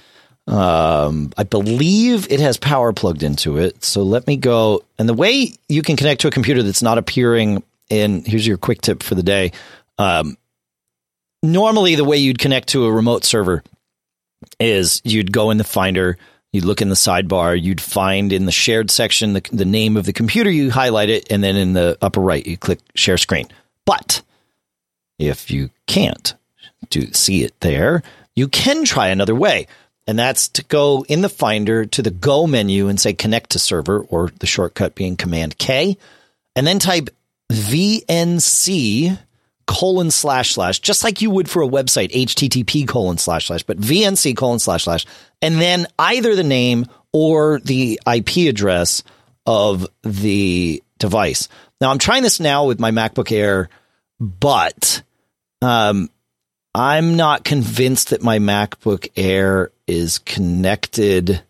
Um, I believe it has power plugged into it. So let me go. And the way you can connect to a computer that's not appearing in, here's your quick tip for the day. Um, normally, the way you'd connect to a remote server is you'd go in the Finder, you'd look in the sidebar, you'd find in the shared section the, the name of the computer, you highlight it, and then in the upper right, you click share screen. But if you can't do see it there, you can try another way. And that's to go in the Finder to the Go menu and say connect to server, or the shortcut being Command K, and then type V N C colon slash slash, just like you would for a website, H T T P colon slash slash, but V N C colon slash slash, and then either the name or the I P address of the device. Now, I'm trying this now with my MacBook Air, but um, I'm not convinced that my MacBook Air is connected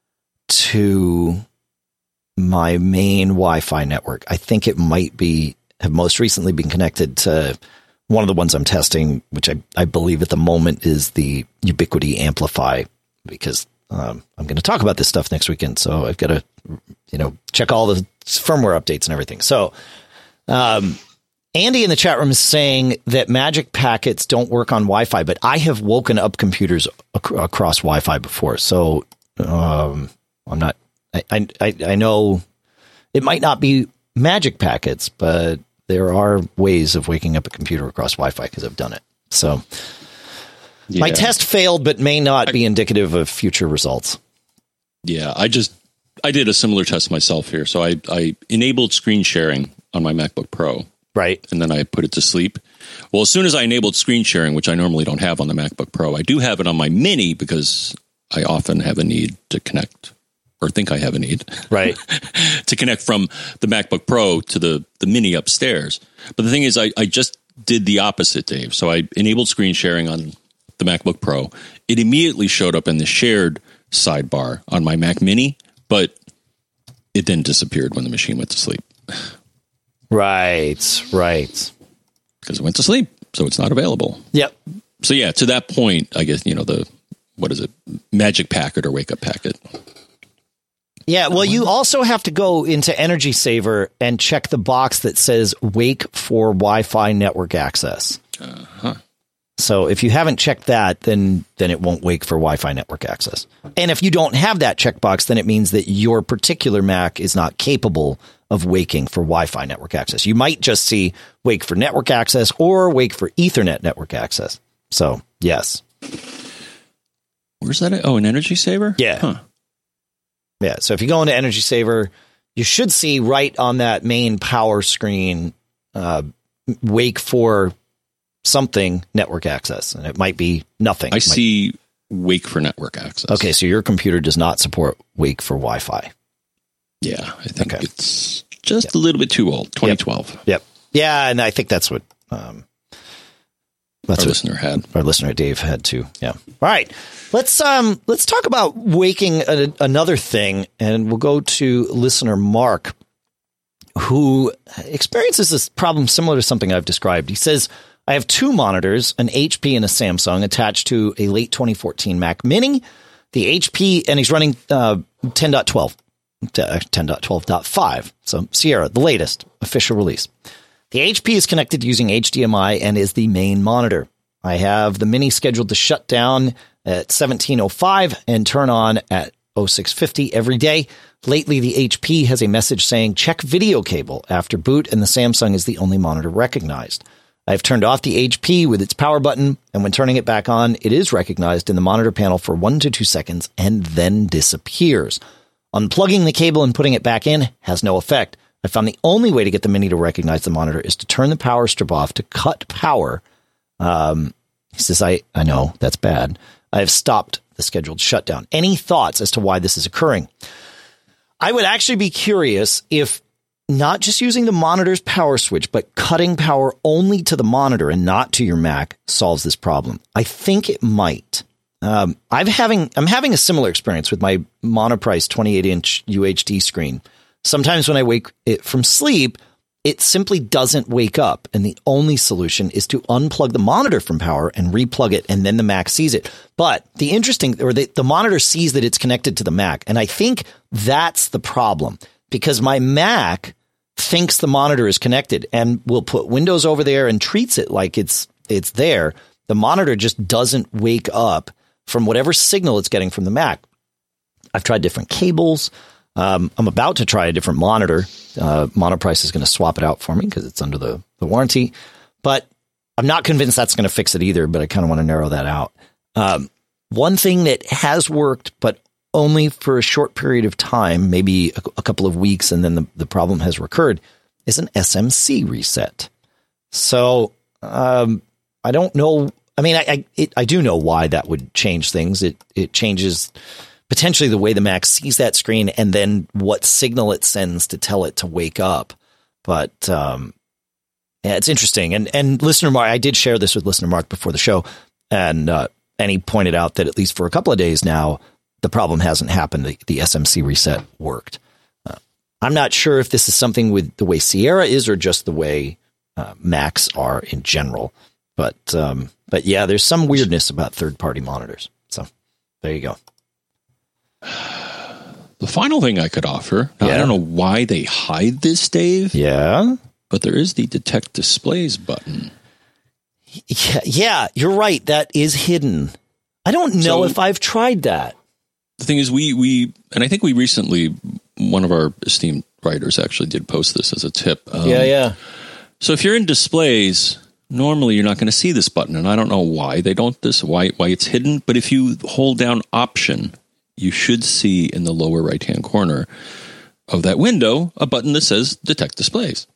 to my main Wi-Fi network. I think it might be, have most recently been connected to one of the ones I'm testing, which I, I believe at the moment is the Ubiquiti Amplify, because um, I'm going to talk about this stuff next weekend. So I've got to, you know, check all the firmware updates and everything. So um, Andy in the chat room is saying that magic packets don't work on Wi-Fi, but I have woken up computers ac- across Wi-Fi before. So um, I'm not, I, I, I know it might not be magic packets, but there are ways of waking up a computer across Wi-Fi because I've done it. So yeah. My test failed, but may not I, be indicative of future results. Yeah, I just, I did a similar test myself here. So I, I enabled screen sharing on my MacBook Pro. Right. And then I put it to sleep. Well, as soon as I enabled screen sharing, which I normally don't have on the MacBook Pro, I do have it on my Mini because I often have a need to connect, or think I have a need. Right. to connect from the MacBook Pro to the, the Mini upstairs. But the thing is, I, I just did the opposite, Dave. So I enabled screen sharing on the MacBook Pro. It immediately showed up in the shared sidebar on my Mac Mini, but it then disappeared when the machine went to sleep. Right, right. Because it went to sleep, so it's not available. Yep. So yeah, to that point, I guess, you know, the, what is it, magic packet or wake up packet. Yeah, well, you also have to go into Energy Saver and check the box that says wake for Wi-Fi network access. Uh-huh. So if you haven't checked that, then then it won't wake for Wi-Fi network access. And if you don't have that checkbox, then it means that your particular Mac is not capable of waking for Wi-Fi network access. You might just see wake for network access or wake for Ethernet network access. So, yes. Where's that? Oh, an Energy Saver? Yeah. Huh. Yeah, so if you go into Energy Saver, you should see right on that main power screen, uh, wake for something network access, and it might be nothing. I might... see wake for network access. Okay, so your computer does not support wake for Wi-Fi. Yeah, I think okay. it's just yep. a little bit too old. twenty twelve. Yep. yep. Yeah, and I think that's what um, That's our what listener had. Our listener Dave had too. Yeah. All right. Let's um let's talk about waking a, another thing, and we'll go to listener Mark, who experiences this problem similar to something I've described. He says, I have two monitors, an H P and a Samsung, attached to a late twenty fourteen Mac Mini. The H P, and he's running uh, ten point twelve, ten point twelve point five. So Sierra, the latest official release. The H P is connected using H D M I and is the main monitor. I have the Mini scheduled to shut down at seventeen oh five and turn on at oh six fifty every day. Lately, the H P has a message saying check video cable after boot, and the Samsung is the only monitor recognized. I've turned off the H P with its power button, and when turning it back on, it is recognized in the monitor panel for one to two seconds and then disappears. Unplugging the cable and putting it back in has no effect. I found the only way to get the Mini to recognize the monitor is to turn the power strip off to cut power. Um, he says, I, I know that's bad. I have stopped the scheduled shutdown. Any thoughts as to why this is occurring? I would actually be curious if not just using the monitor's power switch, but cutting power only to the monitor and not to your Mac solves this problem. I think it might. Um, I'm having I'm having a similar experience with my Monoprice twenty-eight inch U H D screen. Sometimes when I wake it from sleep, it simply doesn't wake up. And the only solution is to unplug the monitor from power and replug it. And then the Mac sees it. But the interesting, or the, the monitor sees that it's connected to the Mac. And I think that's the problem, because my Mac thinks the monitor is connected and will put Windows over there and treats it like it's, it's there. The monitor just doesn't wake up from whatever signal it's getting from the Mac. I've tried different cables. Um, I'm about to try a different monitor. Uh, Monoprice is going to swap it out for me because it's under the, the warranty. But I'm not convinced that's going to fix it either, but I kind of want to narrow that out. Um, one thing that has worked, but only for a short period of time, maybe a, a couple of weeks, and then the, the problem has recurred, is an S M C reset. So um, I don't know. I mean, I I, it, I do know why that would change things. It it changes potentially the way the Mac sees that screen and then what signal it sends to tell it to wake up. But um, yeah, it's interesting. And and listener Mark, I did share this with listener Mark before the show, and uh, and he pointed out that at least for a couple of days now, the problem hasn't happened. The, the S M C reset worked. Uh, I'm not sure if this is something with the way Sierra is or just the way uh, Macs are in general. But um, but yeah, there's some weirdness about third-party monitors. So there you go. The final thing I could offer, now, yeah. I don't know why they hide this, Dave. Yeah. But there is the detect displays button. Yeah, yeah, you're right. That is hidden. I don't know so, if I've tried that. The thing is, we, we, and I think we recently, one of our esteemed writers actually did post this as a tip. Um, yeah, yeah. So if you're in displays, normally you're not going to see this button. And I don't know why they don't this, why, why it's hidden. But if you hold down Option, you should see in the lower right-hand corner of that window a button that says Detect Displays.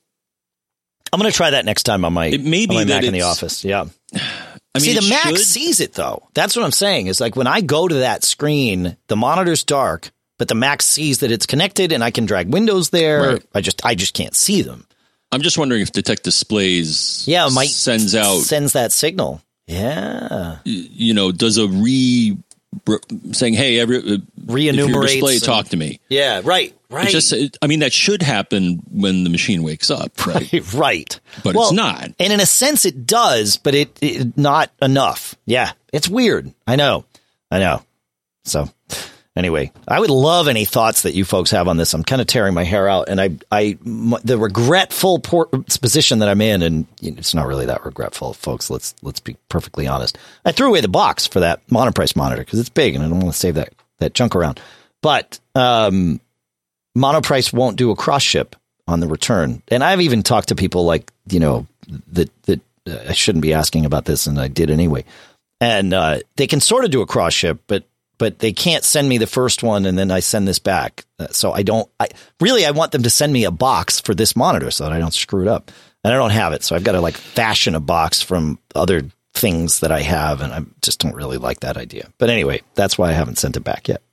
I'm going to try that next time on my, it may be on my that Mac in the office. Yeah. I mean, see, the Mac should. sees it, though. That's what I'm saying. Is like when I go to that screen, the monitor's dark, but the Mac sees that it's connected, and I can drag windows there. Right. I just, I just can't see them. I'm just wondering if Detect Displays yeah, it might sends out sends that signal. Yeah. You know, does a re saying, "Hey, every uh, re-enumerates display, and, talk to me." Yeah, right, right. It just, it, I mean, that should happen when the machine wakes up, right? Right, right. But well, it's not. And in a sense, it does, but it, it not enough. Yeah, it's weird. I know, I know. So, anyway, I would love any thoughts that you folks have on this. I'm kind of tearing my hair out, and I, I, the regretful position that I'm in, and you know, it's not really that regretful, folks. Let's let's be perfectly honest. I threw away the box for that Monoprice monitor because it's big, and I don't want to save that that junk around. But um, Monoprice won't do a cross ship on the return, and I've even talked to people like you know that that uh, I shouldn't be asking about this, and I did anyway. And uh, they can sort of do a cross ship, but. But they can't send me the first one and then I send this back. Uh, so I don't, I really, I want them to send me a box for this monitor so that I don't screw it up. And I don't have it. So I've got to like fashion a box from other things that I have. And I just don't really like that idea. But anyway, that's why I haven't sent it back yet.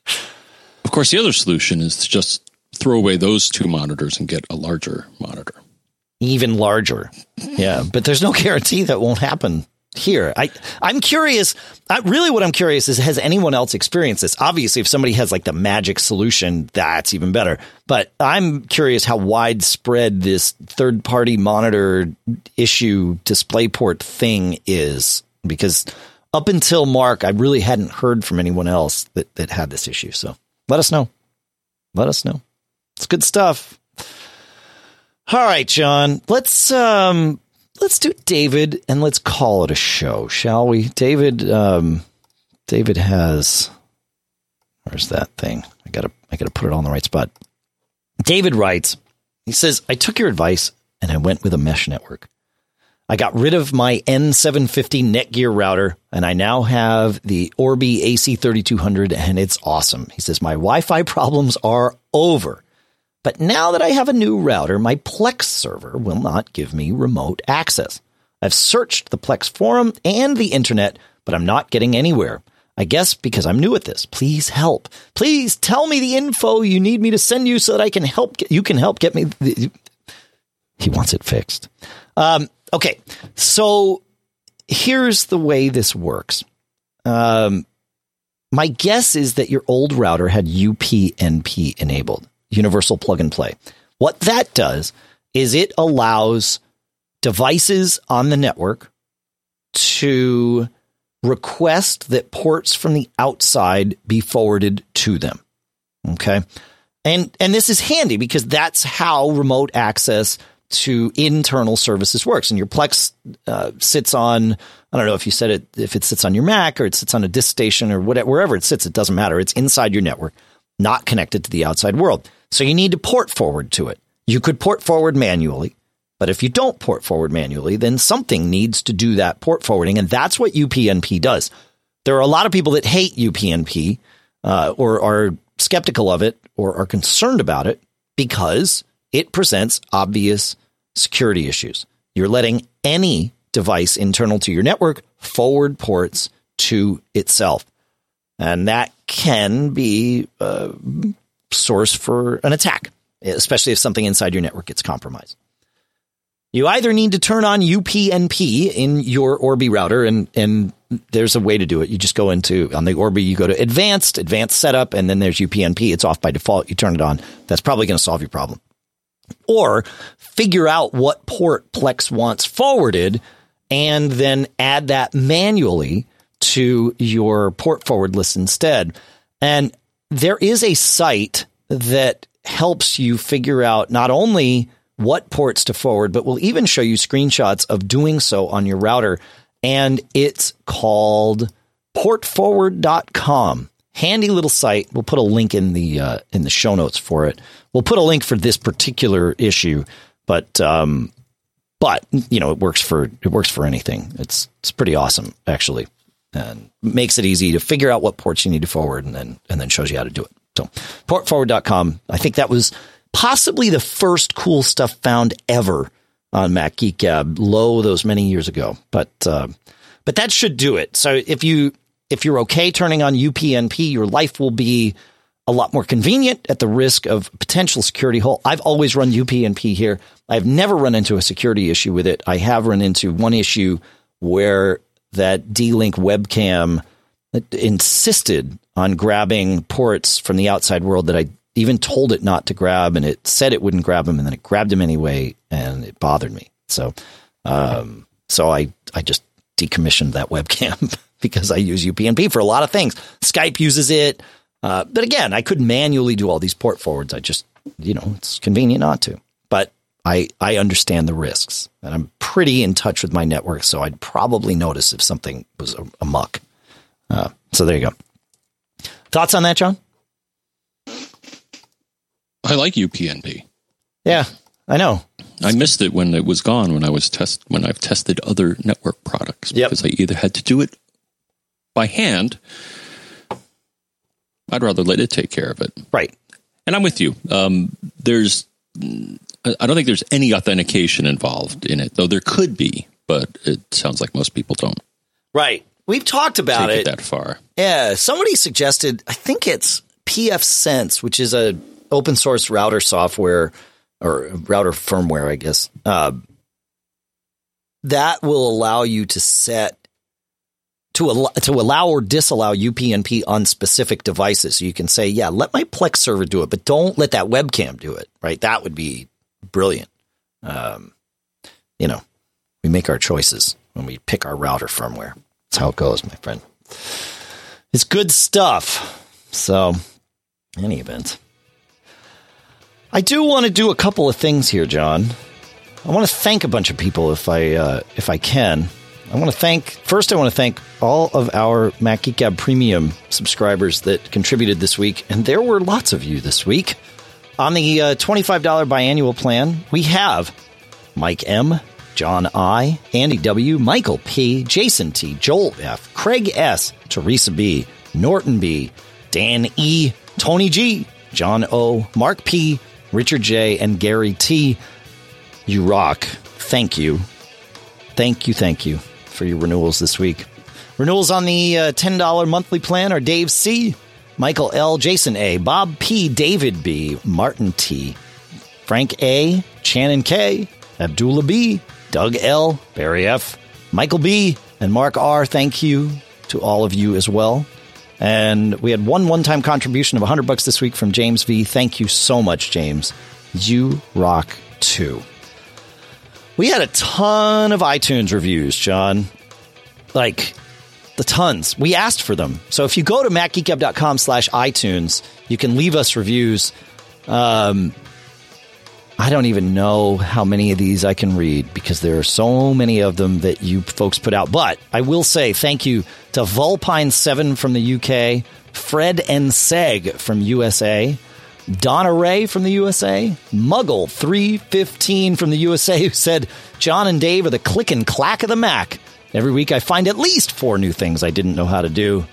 Of course, the other solution is to just throw away those two monitors and get a larger monitor. Even larger. Yeah. But there's no guarantee that won't happen. here. I, I'm curious. I, really what I'm curious is, has anyone else experienced this? Obviously, if somebody has like the magic solution, that's even better. But I'm curious how widespread this third party monitor issue DisplayPort thing is, because up until Mark, I really hadn't heard from anyone else that, that had this issue. So let us know. Let us know. It's good stuff. All right, John, let's, um, let's do David and let's call it a show, shall we? David, um, David has, where's that thing? I gotta, I gotta put it on the right spot. David writes, he says, I took your advice and I went with a mesh network. I got rid of my N seven fifty Netgear router and I now have the Orbi A C thirty-two hundred and it's awesome. He says, my Wi-Fi problems are over. But now that I have a new router, my Plex server will not give me remote access. I've searched the Plex forum and the internet, but I'm not getting anywhere. I guess because I'm new at this. Please help. Please tell me the info you need me to send you so that I can help. Get, you can help get me. The, he wants it fixed. Um, okay, so here's the way this works. Um, my guess is that your old router had U P n P enabled. Universal plug and play. What that does is it allows devices on the network to request that ports from the outside be forwarded to them. Okay. And, and this is handy because that's how remote access to internal services works. And your Plex uh, sits on, I don't know if you said it, if it sits on your Mac or it sits on a disk station or whatever, wherever it sits, it doesn't matter. It's inside your network, not connected to the outside world. So you need to port forward to it. You could port forward manually, but if you don't port forward manually, then something needs to do that port forwarding. And that's what U P n P does. There are a lot of people that hate U P n P uh, or are skeptical of it or are concerned about it because it presents obvious security issues. You're letting any device internal to your network forward ports to itself. And that can be a source for an attack, especially if something inside your network gets compromised. You either need to turn on U P n P in your Orbi router, and, and there's a way to do it. You just go into, on the Orbi, you go to advanced, advanced setup, and then there's U P n P. It's off by default. You turn it on. That's probably going to solve your problem. Or figure out what port Plex wants forwarded and then add that manually to your port forward list instead. And there is a site that helps you figure out not only what ports to forward, but will even show you screenshots of doing so on your router. And it's called port forward dot com. Handy little site. We'll put a link in the uh, in the show notes for it. We'll put a link for this particular issue, but um, but you know it works for it works for anything. It's it's pretty awesome actually. And makes it easy to figure out what ports you need to forward and then and then shows you how to do it. So port forward dot com. I think that was possibly the first cool stuff found ever on Mac Geek Gab, low those many years ago. But uh, but that should do it. So if you if you're okay turning on U P n P, your life will be a lot more convenient at the risk of potential security hole. I've always run U P n P here. I've never run into a security issue with it. I have run into one issue where that D-Link webcam insisted on grabbing ports from the outside world that I even told it not to grab, and it said it wouldn't grab them, and then it grabbed them anyway, and it bothered me. So, um, so I, I just decommissioned that webcam because I use U P n P for a lot of things. Skype uses it. Uh, but again, I could manually do all these port forwards. I just, you know, it's convenient not to, but I, I understand the risks, and I'm pretty in touch with my network, so I'd probably notice if something was amok. Uh, so there you go. Thoughts on that, John? I like U P n P. Yeah, I know. I missed it when it was gone. When I was test when I've tested other network products because yep. I either had to do it by hand. I'd rather let it take care of it. Right. And I'm with you. Um, there's. I don't think there's any authentication involved in it, though there could be, but it sounds like most people don't. Right. We've talked about take it. it that far. Yeah. Somebody suggested, I think it's pfSense, which is a open source router software or router firmware, I guess, uh, that will allow you to set to, al- to allow or disallow U P n P on specific devices. So you can say, yeah, let my Plex server do it, but don't let that webcam do it, right? That would be brilliant. Um, you know, we make our choices when we pick our router firmware. That's how it goes, my friend. It's good stuff. So, in any event, I do want to do a couple of things here, John. I want to thank a bunch of people if I uh, if I can. I want to thank first. I want to thank all of our Mac Geek Gab Premium subscribers that contributed this week, and there were lots of you this week. On the uh, twenty-five dollars biannual plan, we have Mike M, John I, Andy W, Michael P, Jason T, Joel F, Craig S, Teresa B, Norton B, Dan E, Tony G, John O, Mark P, Richard J, and Gary T. You rock. Thank you. Thank you, thank you for your renewals this week. Renewals on the uh, ten dollars monthly plan are Dave C, Michael L, Jason A, Bob P, David B, Martin T, Frank A, Shannon K, Abdullah B, Doug L, Barry F, Michael B, and Mark R. Thank you to all of you as well. And we had one one-time contribution of one hundred bucks this week from James V. Thank you so much, James. You rock too. We had a ton of iTunes reviews, John. Like, the tons. We asked for them. So if you go to macgeekgab.com slash iTunes, you can leave us reviews. Um, I don't even know how many of these I can read because there are so many of them that you folks put out. But I will say thank you to Vulpine seven from the U K, Fred and Seg from U S A, Donna Ray from the U S A, Muggle three fifteen from the U S A, who said, John and Dave are the click and clack of the Mac. Every week I find at least four new things I didn't know how to do.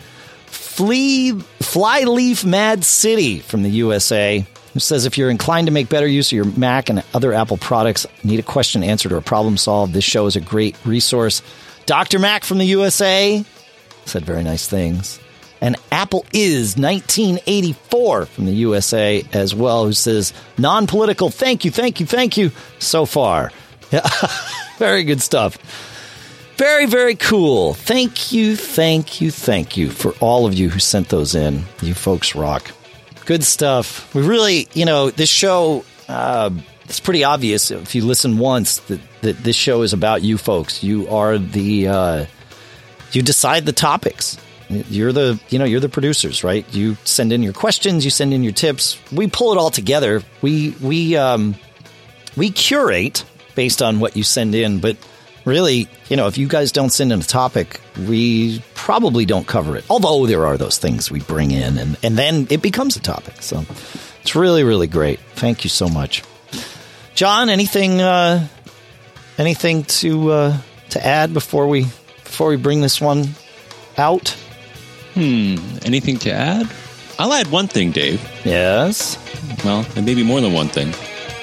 Flea, Flyleaf Mad City from the U S A, who says, if you're inclined to make better use of your Mac and other Apple products, need a question answered or a problem solved, this show is a great resource. Doctor Mac from the U S A said very nice things. And Apple is nineteen eighty-four from the U S A as well, who says, non-political, thank you, thank you, thank you so far. Yeah. Very good stuff. Very, very cool. Thank you, thank you, thank you for all of you who sent those in. You folks rock. Good stuff. We really, you know, this show, uh, it's pretty obvious if you listen once that, that this show is about you folks. You are the, uh, you decide the topics. You're the, you know, you're the producers, right? You send in your questions, you send in your tips. We pull it all together. We, we, um, we curate based on what you send in, but really, you know, if you guys don't send in a topic, we probably don't cover it. Although there are those things we bring in, and, and then it becomes a topic. So it's really, really great. Thank you so much. John, anything, uh, anything to, uh, to add before we, before we bring this one out? Hmm. Anything to add? I'll add one thing, Dave. Yes. Well, and maybe more than one thing.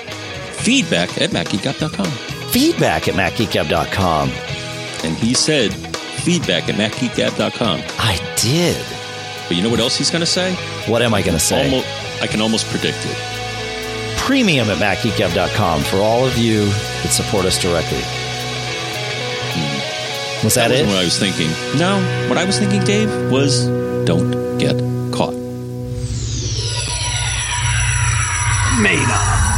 Feedback at mac geek gab dot com. Feedback at mac geek gab dot com. And he said feedback at mac geek gab dot com. I did. But you know what else he's going to say? What am I going to say? Almost, I can almost predict it. Premium at mac geek gab dot com for all of you that support us directly. Hmm. Was that, that it? What I was thinking. No, what I was thinking, Dave, was don't get caught. Made up.